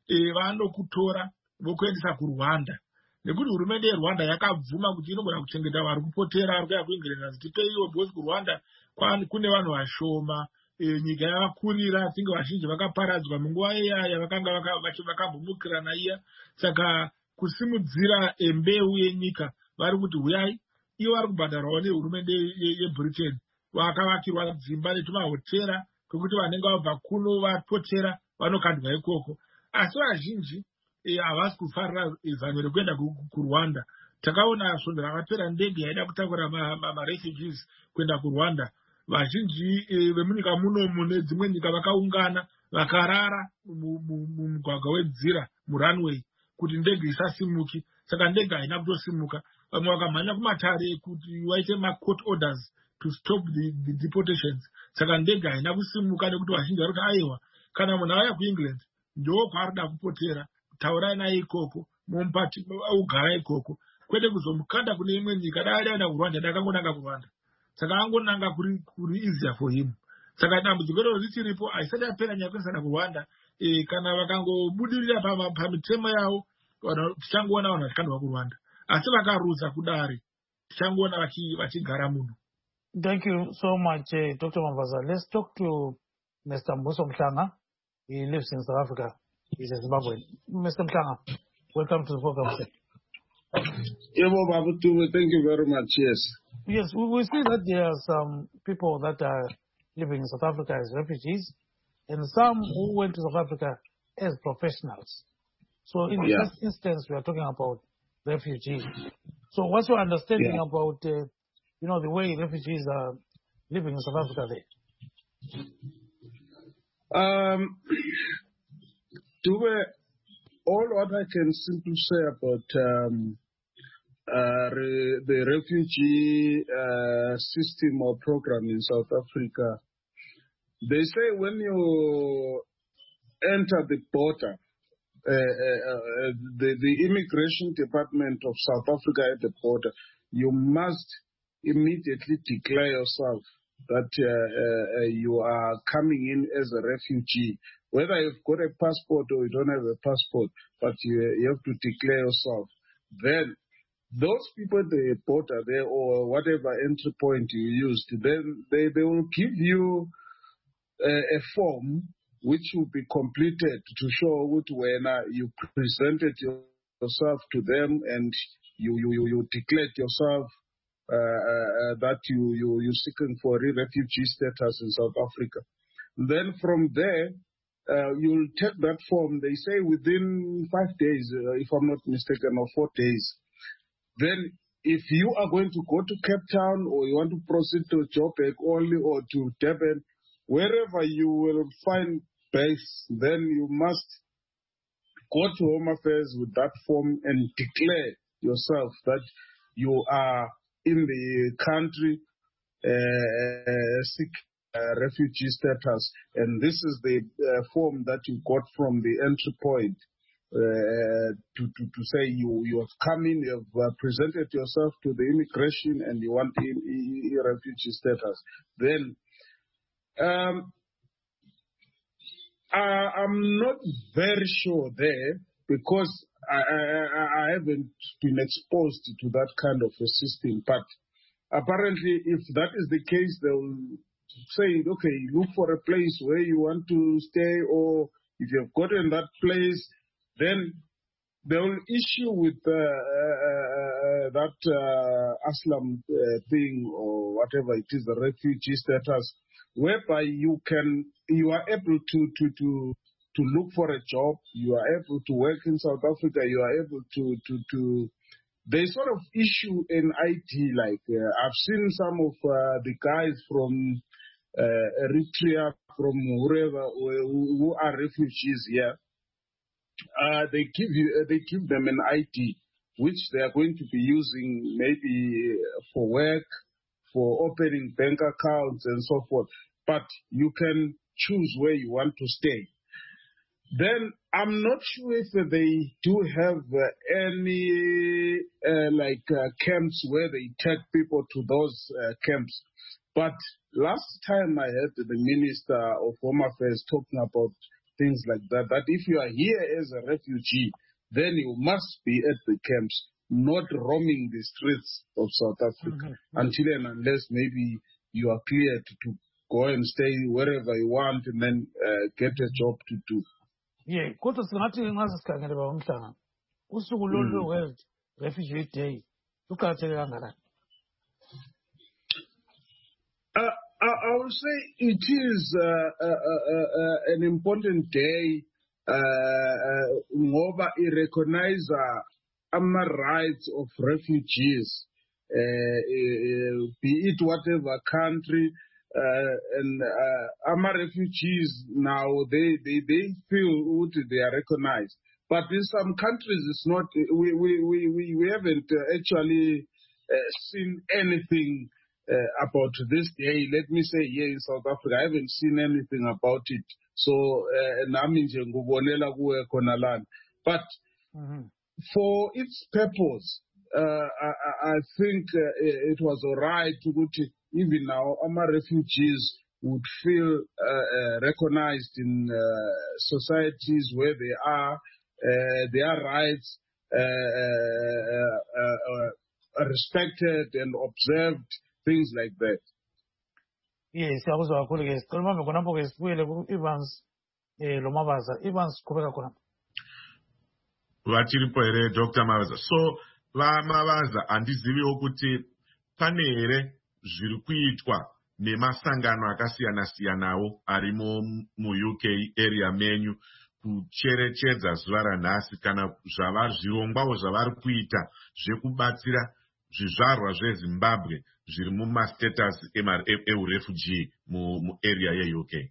vanokutora vokuendesa kuRwanda nekuti hurumende yeRwanda yakabvuma kuti inogona kuchengeta vari kupotera vari kuya kuengland azitipeiwo because kuRwanda kune vanhu vashoma nyika yavakurira tinge vazhinji vakaparadzwa munguva iyaya vakanga vakambomukirana iya saka kusimudzira mbeu yenyika vari kuti huyai ivo vari kubhadharwawo nehurumende yeBritain vakavakirwa dzimba netumahotera kwekuti vanenge vabva kuno vapotera vanokandwa ikoko asi vazhinji havasi kufarira zano rekuenda kuRwanda. Takaona svondo rakapera ndege yaida kutakura marefugees kuenda kuRwanda vazhinji vemunyika muno mune dzimwe nyika vakaungana vakarara mumugwagwa wedzira murunway kuti ndege isasimuki saka ndege haina kutosimuka vamwe vakamhanya kumatare kuti waite macourt orders to stop the, the deportations saka ndege haina kusimuka nekuti vazhinji vari kuti aiwa kana munhu auya kuengland ndo kwaarida kupotera taurai naye ikoko mumupati ugara ikoko kwete kuzomukanda kune imwe nyika dai daenda kuRwanda dakangonanga kuRwanda saka angonanga kuri kuri easier for him. Saka dambudziko iro richiripo haisati yapera nyaya kuendesana kuRwanda kana vakangobudirira pamitemo yavo tichangoona vanhu vachikandwa kuRwanda asi vakarudza kudare tichangoona vachigara muno. Thank you so much, uh, Doctor Mavaza. Let's talk to Mister Mbuso Mhlanga. He lives in South Africa. He's a Zimbabwean. Mister Mhlanga, welcome to the program. Thank you very much. Yes. Yes, we, we see that there are some people that are living in South Africa as refugees, and some who went to South Africa as professionals. So in yeah. this instance, we are talking about refugees. So what's your understanding yeah. about, uh, you know, the way refugees are living in South Africa there? Um, to all what I can simply say about um, uh, re, the refugee uh, system or program in South Africa, they say when you enter the border, uh, uh, the, the immigration department of South Africa at the border, you must immediately declare yourself that uh, uh, you are coming in as a refugee. Whether you've got a passport or you don't have a passport, but you, you have to declare yourself. Then those people at the border there or whatever entry point you used, then they, they will give you a, a form which will be completed to show when uh, you presented yourself to them and you, you, you declared yourself uh, uh, that you, you, you're seeking for a refugee status in South Africa. Then from there, uh, you'll take that form, they say within five days, uh, if I'm not mistaken, or four days. Then if you are going to go to Cape Town or you want to proceed to Joburg only or to Durban, wherever you will find base, then you must go to Home Affairs with that form and declare yourself that you are in the country uh, seek uh, refugee status, and this is the uh, form that you got from the entry point uh, to, to, to say you, you have come in, you have uh, presented yourself to the immigration and you want e- e- e- refugee status. Then um, I, I'm not very sure there because I, I, I haven't been exposed to that kind of a system. But apparently, if that is the case, they will say, okay, look for a place where you want to stay, or if you have gotten that place, then they will issue with uh, uh, that uh, asylum uh, thing or whatever it is, the refugee status, whereby you can you are able to to to to look for a job, you are able to work in South Africa, you are able to to to they sort of issue an I D. Like uh, I've seen some of uh, the guys from uh, Eritrea, from wherever who, who are refugees here. Uh, they give you, uh, they give them an I D, which they are going to be using maybe for work, for opening bank accounts and so forth. But you can choose where you want to stay. Then I'm not sure if they do have uh, any uh, like uh, camps where they take people to those uh, camps. But last time I heard the Minister of Home Affairs talking about things like that, that if you are here as a refugee, then you must be at the camps, not roaming the streets of South Africa, mm-hmm. until and unless maybe you are cleared to go and stay wherever you want and then uh, get a job to do. Yeah, kodwa singathi ngasikhangele ba umhlanga. Usuku lolu World Refugee Day luqhatheke kangakanani? Uh, I, I would say it is uh, uh, uh, uh, an important day ngoba uh, it recognizes uh, the rights of refugees, uh, uh, be it whatever country, uh, and uh, our refugees now, they, they, they feel they are recognized. But in some countries, it's not, we, we, we, we haven't actually uh, seen anything Uh, about this day. Let me say here in South Africa, I haven't seen anything about it. So, uh, but mm-hmm. for its purpose, uh, I, I think uh, it was all right to go to, even now, our refugees would feel uh, uh, recognized in uh, societies where they are, uh, their rights uh, uh, uh, uh, respected and observed. Things like that. Yes, I was going to say, Colombo, Colombo is really Evans, Lomabaza, Evans, Kubakuna. Vachiripo ere Doctor Mabaza. So, va Mabaza, andizivi okuti panere zviri kuitwa nemasangano akasiyana-siyanawo ari mu U K area menyu kucherechedza zuva ranhasi kana zvavari zvirongwawo zvavari kuita zvekubatsira zvizvarwa zveZimbabwe zviri mumastatus eurefugee mu, mu area ye-U K.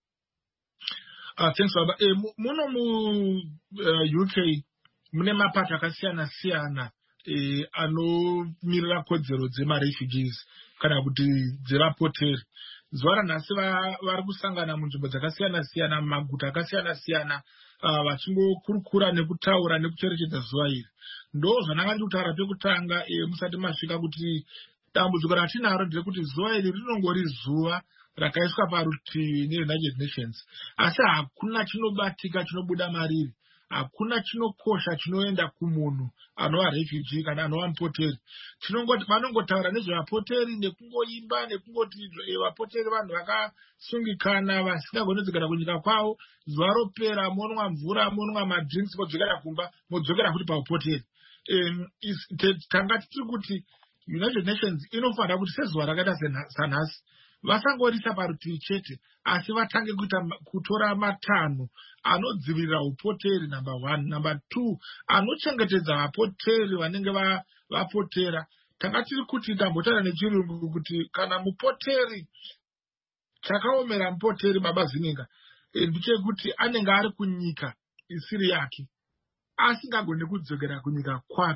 Uh, thanks, Baba. E, muno mu uh, U K mune mapato akasiyana siyana e, anomirira kodzero dzemarefugees kana kuti dzevapoteri. Zuva ranhasi vari kusangana munzvimbo dzakasiyana siyana mumaguta akasiyana siyana uh, vachingokurukura nekutaura nekucherechedza zuva iri. Ndo zvananga ndiri kutaura pekutanga e, musati masvika kuti dambudziko ratinaro nderekuti zuva iri rinongori zuva rakaiswa parutivi neUnited Nations, asi hakuna chinobatika chinobuda mariri, hakuna chinokosha chinoenda kumunhu anova refugee kana anova mupoteri. Chinongoti vanongotaura nezvevapoteri nekungoimba nekungoti vapoteri vanhu vakasungikana vasingagonedzekana kunyika kwavo, zuva ropera monwa mvura monwa madrinks modzokera kumba modzokera futi paupoteri. Um, tanga tiri kuti United Nations inofanira kuti sezuva rakaita sanhasi vasangorisa parutivi chete, asi vatange kuita kutora matanho anodzivirira upoteri, number one. Number two, anochengetedza vapoteri vanenge vapotera. Tanga tiri kuti tambotaura nechirungu kuti kana mupoteri chakaomera mupoteri Baba Zininga ndechekuti anenge ari kunyika isiri yake, asingagone kudzokera kunyika kwake.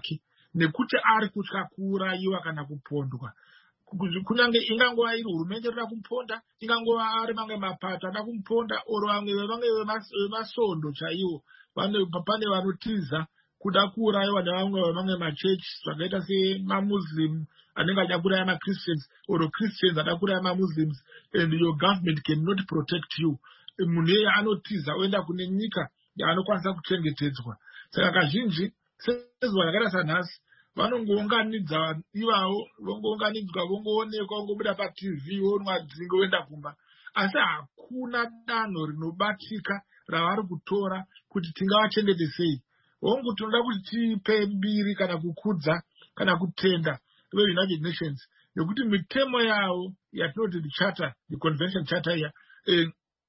nekuti ari kutya kuurayiwa kana kupondwa. Kunyange ingangova iri hurumende inoda kumuponda, ingangova ari mamwe mapato ada kumuponda, oro vamwe vemamwe vemasondo chaiwo, pane vanotiza kuda kuurayiwa nevamwe vemamwe machechi zvakaita semamuslim anenge achida kuuraya maChristians, oro Christians ada kuuraya mamuslims, and your government cannot protect you. Munhu iyeye anotiza oenda kune nyika yaanokwanisa kuchengetedzwa. Saka kazhinji sezuva rakaita sanhasi vanongounganidza ivavo, vongounganidzwa, vongoonekwa, vongobuda paT V, vonwa dzingo, voenda kumba. Asi hakuna danho rinobatika ravari kutora kuti tingavachengete sei. Hongu tinoda kuti tipe mbiri kana kukudza kana kutenda veUnited Nations nekuti mitemo yavo yatinoti the charter, the convention charter iya, eh,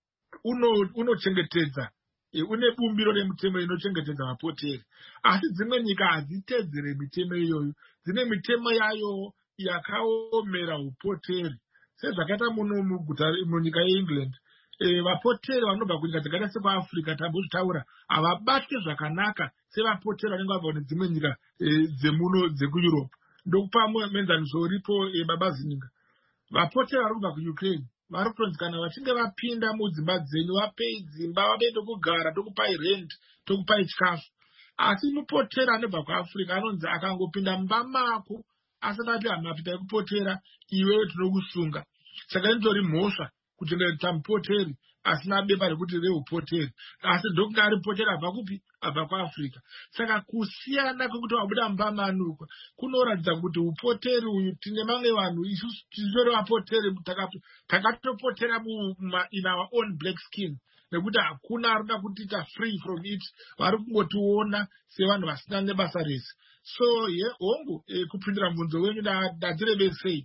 unochengetedza uno une bumbiro remitemo inochengetedza mapoteri. Asi dzimwe nyika hadzitedzere mitemo iyoyo, dzine mitemo yayo yakaomera upoteri. Sezvakaita muno muguta munyika yeEngland, eh, vapoteri vanobva kunyika dzakaita sekuAfrica tambozvitaura havabatwe zvakanaka sevapoteri vanenge vabva kune dzimwe nyika eh, dzemuno dzekuEurope. Ndokupa muenzaniso uripo eh, babazinyika. Vapoteri vari kubva kuUkraine vari kutonzi kana vachinge vapinda mudzimba dzenyu vapei dzimba, vapei tokugara, tokupai rent, tokupai chikafu. Asi mupoteri anobva kuAfrica anonzi akangopinda mumba mako asati ati hamapinda ekupotera iwewe tinokusunga. Saka initori mhosva kuchengetedza mupoteri asina beba rekuti reupoteri, asi ndokunge ari poteri abva kupi? Abva kuAfrica. Saka kusiyana kwekuti wabuda mumba manu kunoratidza kuti upoteri uyu tine mamwe vanhu isusu titori vapoteri takatopotera in our own black skin, nekuti hakuna arikuda kutiita free from it, vari kungotiona sevanhu vasina nebasa rese. So ye hongu eh, kupindira mubvunzo wenyu ndatirevesei,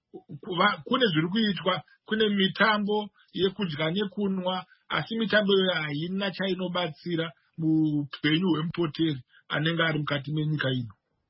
kune zviri kuitwa, kune mitambo yekudya nekunwa, asi mitambo iyoyo haina chainobatsira muupenyu hwemupoteri anenge ari mukati menyika ino.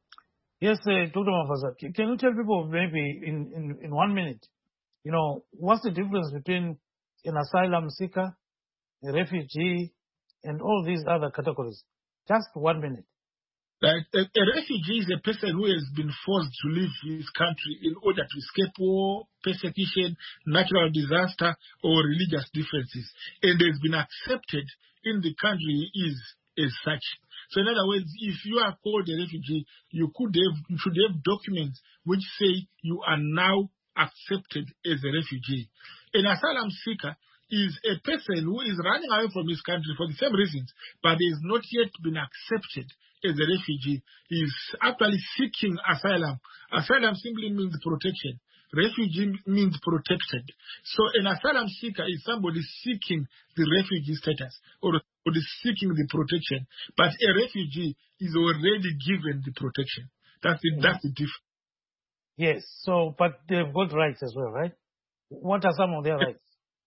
Yes, uh, Doctor Mavaza, can you tell people maybe in, in, in one minute, you know, what's the difference between an asylum seeker, a refugee, and all these other categories? Just one minute. Right. A, a refugee is a person who has been forced to leave his country in order to escape war, persecution, natural disaster, or religious differences, and has been accepted in the country he is as such. So in other words, if you are called a refugee, you could have, you should have documents which say you are now accepted as a refugee. An asylum seeker is a person who is running away from his country for the same reasons, but has not yet been accepted as a refugee. He is actually seeking asylum. Asylum simply means protection. Refugee means protected. So an asylum seeker is somebody seeking the refugee status or, or seeking the protection. But a refugee is already given the protection. That's the, that's the difference. Yes. So, but they've got rights as well, right? What are some of their rights?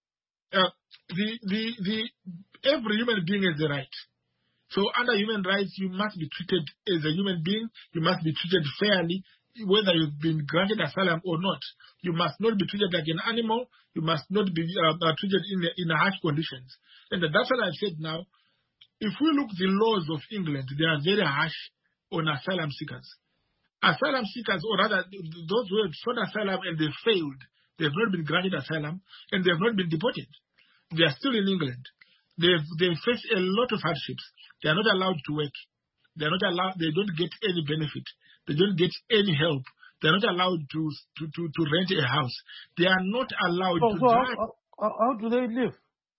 Uh, the, the, the, every human being has a right. So under human rights, you must be treated as a human being. You must be treated fairly, whether you've been granted asylum or not. You must not be treated like an animal. You must not be uh, treated in, in harsh conditions. And that's what I've said now. If we look at the laws of England, they are very harsh on asylum seekers. Asylum seekers, or rather those who have sought asylum and they failed, they have not been granted asylum, and they have not been deported. They are still in England. They they face a lot of hardships. They are not allowed to work. They are not allowed. They don't get any benefit. They don't get any help. They are not allowed to to to, to rent a house. They are not allowed oh, to so drive. How, how, how do they live?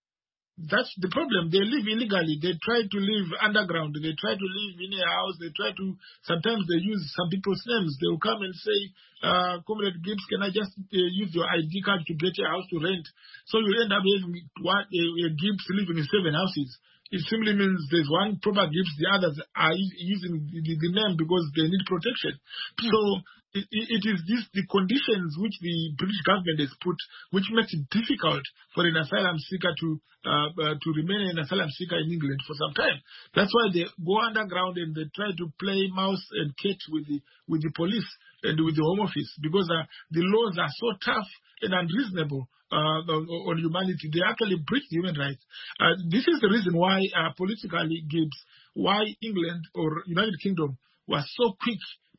That's the problem. They live illegally. They try to live underground. They try to live in a house. They try to, sometimes they use some people's names. They will come and say, uh, Comrade Gibbs, can I just uh, use your I D card to get a house to rent? So you end up having one, a, a Gibbs living in seven houses. It simply means there's one proper Gibbs, the others are using the, the, the name because they need protection. So it, it is this, the conditions which the British government has put, which makes it difficult for an asylum seeker to uh, uh, to remain an asylum seeker in England for some time. That's why they go underground and they try to play mouse and cat with the with the police and with the Home Office, because uh, the laws are so tough and unreasonable uh, on humanity. They actually breach human rights. Uh, this is the reason why uh, politically, Gibbs, why England or United Kingdom was so quick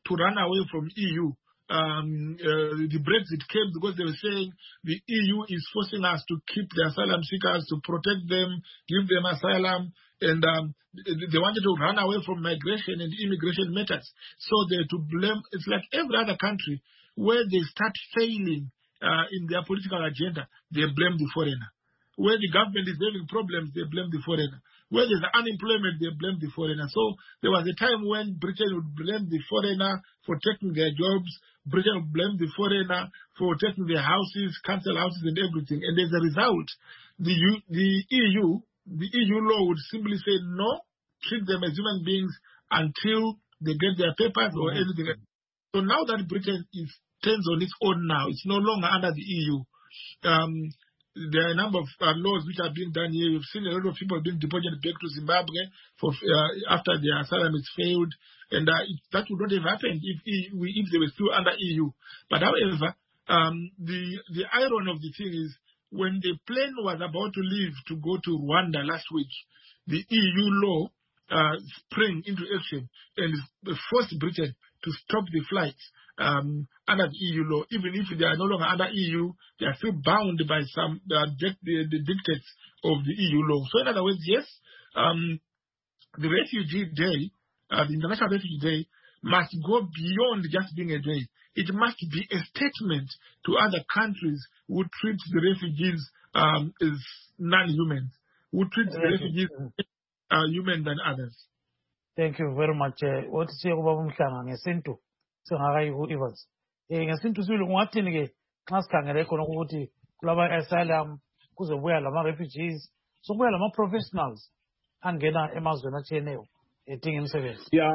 to run away from E U. Um, uh, the Brexit came because they were saying the E U is forcing us to keep the asylum seekers, to protect them, give them asylum, and um, they wanted to run away from migration and immigration matters. So they're to blame. It's like every other country where they start failing uh, in their political agenda, they blame the foreigner. Where the government is having problems, they blame the foreigner. Where there's unemployment, they blame the foreigner. So there was a time when Britain would blame the foreigner for taking their jobs. Britain would blame the foreigner for taking their houses, council houses and everything. And as a result, the, U, the E U, the E U law would simply say, no, treat them as human beings until they get their papers or mm-hmm. anything. So now that Britain is turns on its own now, it's no longer under the E U. Um, There are a number of uh, laws which have been done here. We've seen a lot of people being deported back to Zimbabwe for uh, after their asylum has failed, and uh, it, that would not have happened if if they were still under E U. But however, um, the the irony of the thing is, when the plane was about to leave to go to Rwanda last week, the E U law uh, sprang into action and forced Britain to stop the flights um, under the E U law. Even if they are no longer under E U, they are still bound by some uh, the, the dictates of the E U law. So in other words, yes, um, the Refugee Day, uh, the International Refugee Day, must go beyond just being a day. It must be a statement to other countries who treat the refugees um, as non-humans, who treat the refugees uh, human than others. Thank you very much. What is your Babumkana ngesintu singakayi ku Evans. Eh ngesintu sibili kungathini ke xa sikhangele khona ukuthi kulaba asylum kuzobuya lama refugees sokubuya lama professionals angena emazweni atshiyeneyo edinga imisebenzi. Yeah,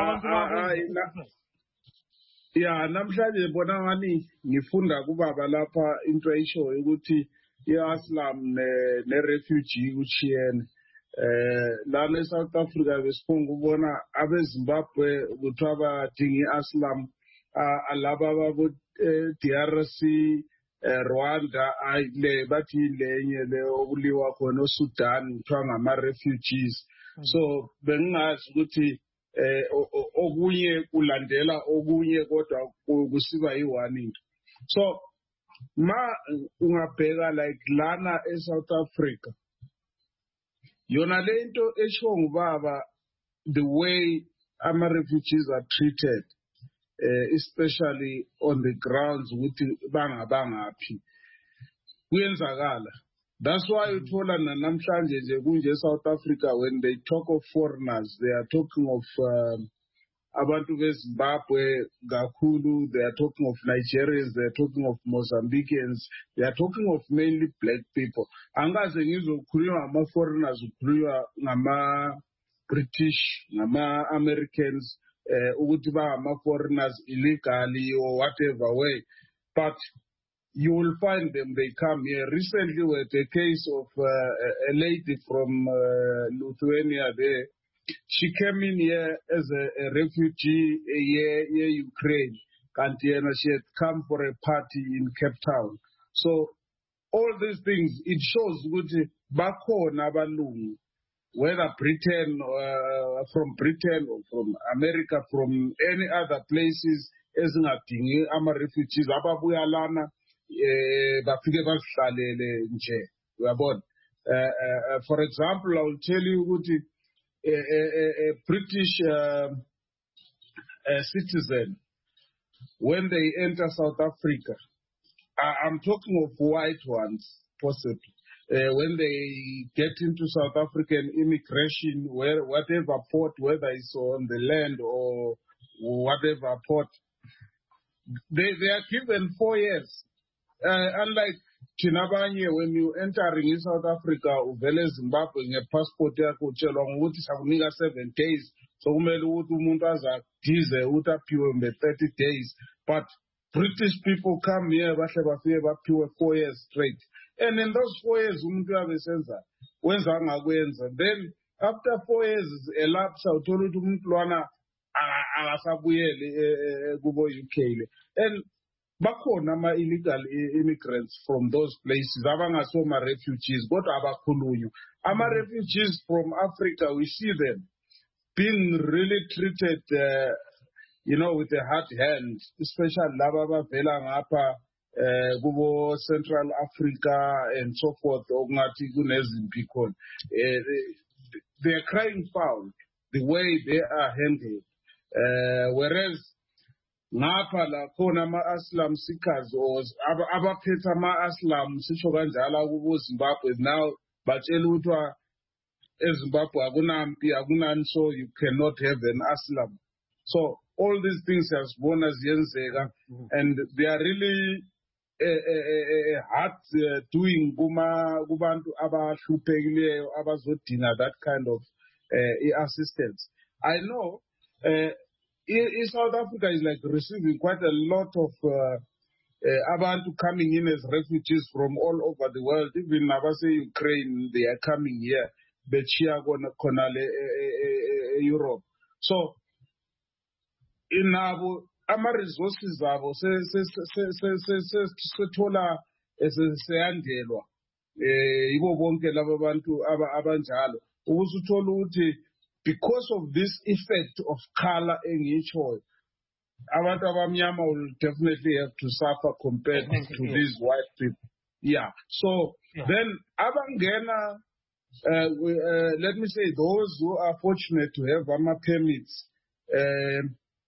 yeah, namhlanje bona ngani ngifunda kubaba lapha into ayisho ukuthi i-asylum ne refugee kuchiyene. Eh lana eSouth Africa besifunga ubona abeZimbabwe ukuthi abadingi asylum alaba babo D R C Rwanda ayile bathi lenye le okuliwa khona eSudan kuthiwa ngama refugees. So bengazi ukuthi eh okunye kulandela okunye kodwa kusiba yi-one into. So ma ungabheka like lana eSouth Africa yona lento esho ngubaba the way ama refugees are treated uh, especially on the grounds ukuthi bangabangaphi kuyenzakala. That's why uthola namhlanje nje kunje South Africa when they talk of foreigners they are talking of um, abantu beZimbabwe kakhulu, they are talking of Nigerians, they are talking of Mozambicans, they are talking of mainly black people. Angaze ngizokhuluma ngama foreigners ukhuluma ngama British ngama Americans eh ukuthi ba ngama foreigners illegally or whatever way, but you will find them, they come here. Recently we had a case of uh, a lady from uh, Lithuania there. She came in here as a, a refugee here in Ukraine, and she had come for a party in Cape Town. So all these things, it shows good back home, whether Britain, uh, from Britain or from America, from any other places, as nothing, I'm a refugees, ababuya lana, bafike basihlale nje, uyabona. For example, I will tell you ukuthi A, a, a British uh, a citizen, when they enter South Africa, I, I'm talking of white ones, possibly, uh, when they get into South African immigration, where whatever port, whether it's on the land or whatever port, they, they are given four years. Uh, unlike Chinabanye, when you entering in South Africa, uvele Zimbabwe nge-passport yakho utshelwa ngokuthi sakunika seven days. So kumele ukuthi umuntu azadize ukuthi aphiwe mbe thirty days. But British people come here, bahle bafike baphiwe four years straight. And in those four years, umuntu uyabe senza wenza angakwenza. Then after four years elapse, uthola ukuthi umuntu lwana akasabuyeli kubo U K le. And bakhona ama illegal immigrants from those places abangasoma refugees kodwa abakhulunywa ama refugees from Africa, we see them being really treated uh, you know, with a hard hand, especially laba abavela ngapha uh, kubo Central Africa and so forth, okungathi kunezimpi khona. They are crying foul the way they are handled. Uh, whereas ngapha la khona ama-Aslam seekers or abaphethe ama-Aslam sisho kanjalo kubo Zimbabwe now batshela ukuthi eZimbabwe akunampi akunani, so you cannot have an Aslam. So all these things have born as yenzeka, and they are really uh, uh, uh, hard uh, doing kuma kubantu abahlupekileyo abazodinga that kind of uh, assistance. I know uh, in, in South Africa is like receiving quite a lot of uh, uh, abantu coming in as refugees from all over the world. Even Nabase Ukraine, they are coming here. Bechia khona le Europe. So in abo ama resources abo se se se se se sethola eseyandelwa eh ibo bonke laba bantu abanjalo ukuze uthola ukuthi because of this effect of color engitsho abantu abamnyama will definitely have to suffer compared to these white people. Yeah. So yeah. Then abangena Uh, uh, let me say, those who are fortunate to have AMA permits, uh,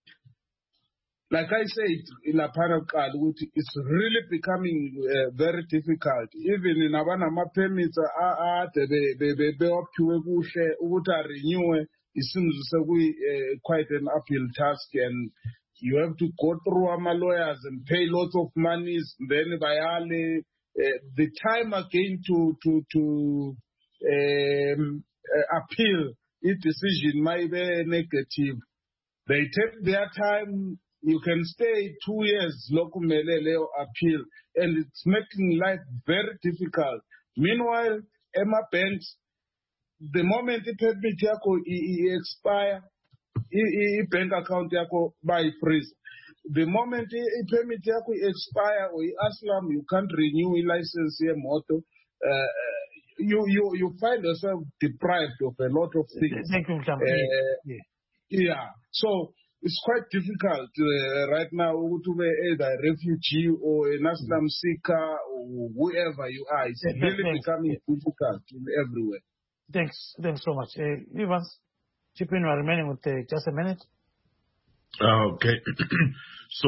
like I said, in a parallel, it's really becoming uh, very difficult. Even in AMA permits, they up to renew. It seems to be quite an uphill task, and you have to go through AMA lawyers and pay lots of money. Then by uh, the time again to to to Um, uh, appeal, if decision might be negative. They take their time. You can stay two years, lokumelele appeal, and it's making life very difficult. Meanwhile, Emma banks, the moment the permit yako expire, i bank account yako by freeze. The moment the permit yako expire or Aslam, you can't renew a license here, moto. Uh, You, you you find yourself deprived of a lot of things. Thank you, uh, yeah. yeah. So it's quite difficult uh, right now to be either a refugee or an Aslam seeker or whoever you are. It's yeah, really thanks. becoming yeah. difficult in everywhere. Thanks. Thanks so much. Uh, Evans, chip in, we're remaining with uh, just a minute. Okay. So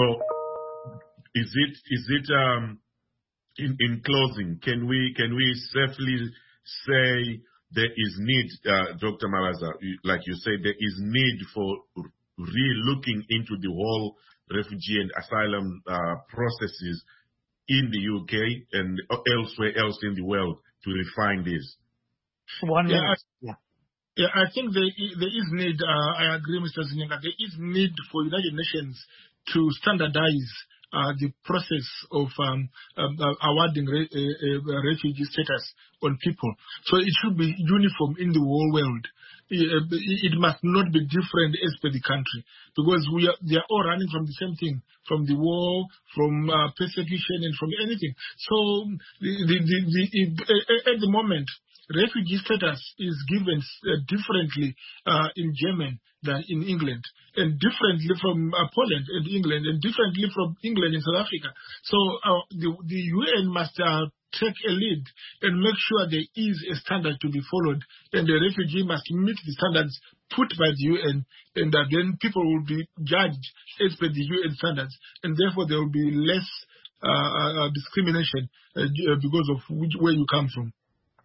is it is it um. In, in closing, can we can we safely say there is need, uh, Doctor Mabaza, like you said, there is need for re-looking into the whole refugee and asylum uh, processes in the U K and elsewhere else in the world to refine this? One yeah, minute. I, yeah. yeah, I think there, there is need, uh, I agree, Mister Zinyenga, there is need for United Nations to standardize Uh, the process of um, um, uh, awarding re uh, uh, refugee status on people. So it should be uniform in the whole world. It, it must not be different as per the country, because we are, they are all running from the same thing, from the war, from uh, persecution, and from anything. So the, the, the, the, at the moment, refugee status is given uh, differently uh, in Germany than in England, and differently from uh, Poland and England, and differently from England and South Africa. So uh, the, the U N must uh, take a lead and make sure there is a standard to be followed, and the refugee must meet the standards put by the U N, and uh, then people will be judged as per the U N standards, and therefore there will be less uh, uh, discrimination uh, because of which, where you come from.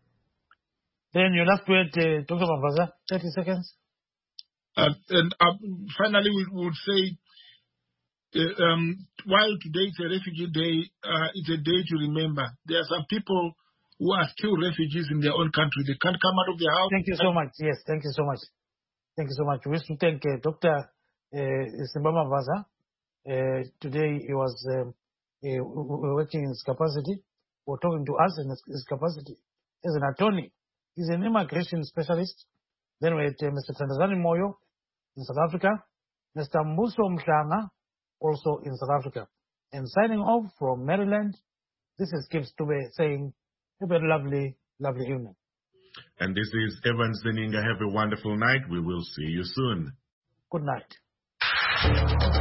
Then your last word, uh, Doctor Mabaza, thirty seconds. Uh, and uh, finally, we would say, uh, um, while today is a refugee day, uh, it's a day to remember. There are some people who are still refugees in their own country. They can't come out of their house. Thank you so much. Yes, thank you so much. Thank you so much. We wish to thank uh, Doctor Uh, Simba Mabaza. Uh, today he was um, uh, working in his capacity, or talking to us in his, his capacity as an attorney. He's an immigration specialist. Then we had uh, Mister Thandazani Moyo in South Africa, Mister Mbuso Mhlanga also in South Africa. And signing off from Maryland, this is Gibbs Tube saying, have a lovely, lovely evening. And this is Evans Zeninga. Have a wonderful night. We will see you soon. Good night. Africa.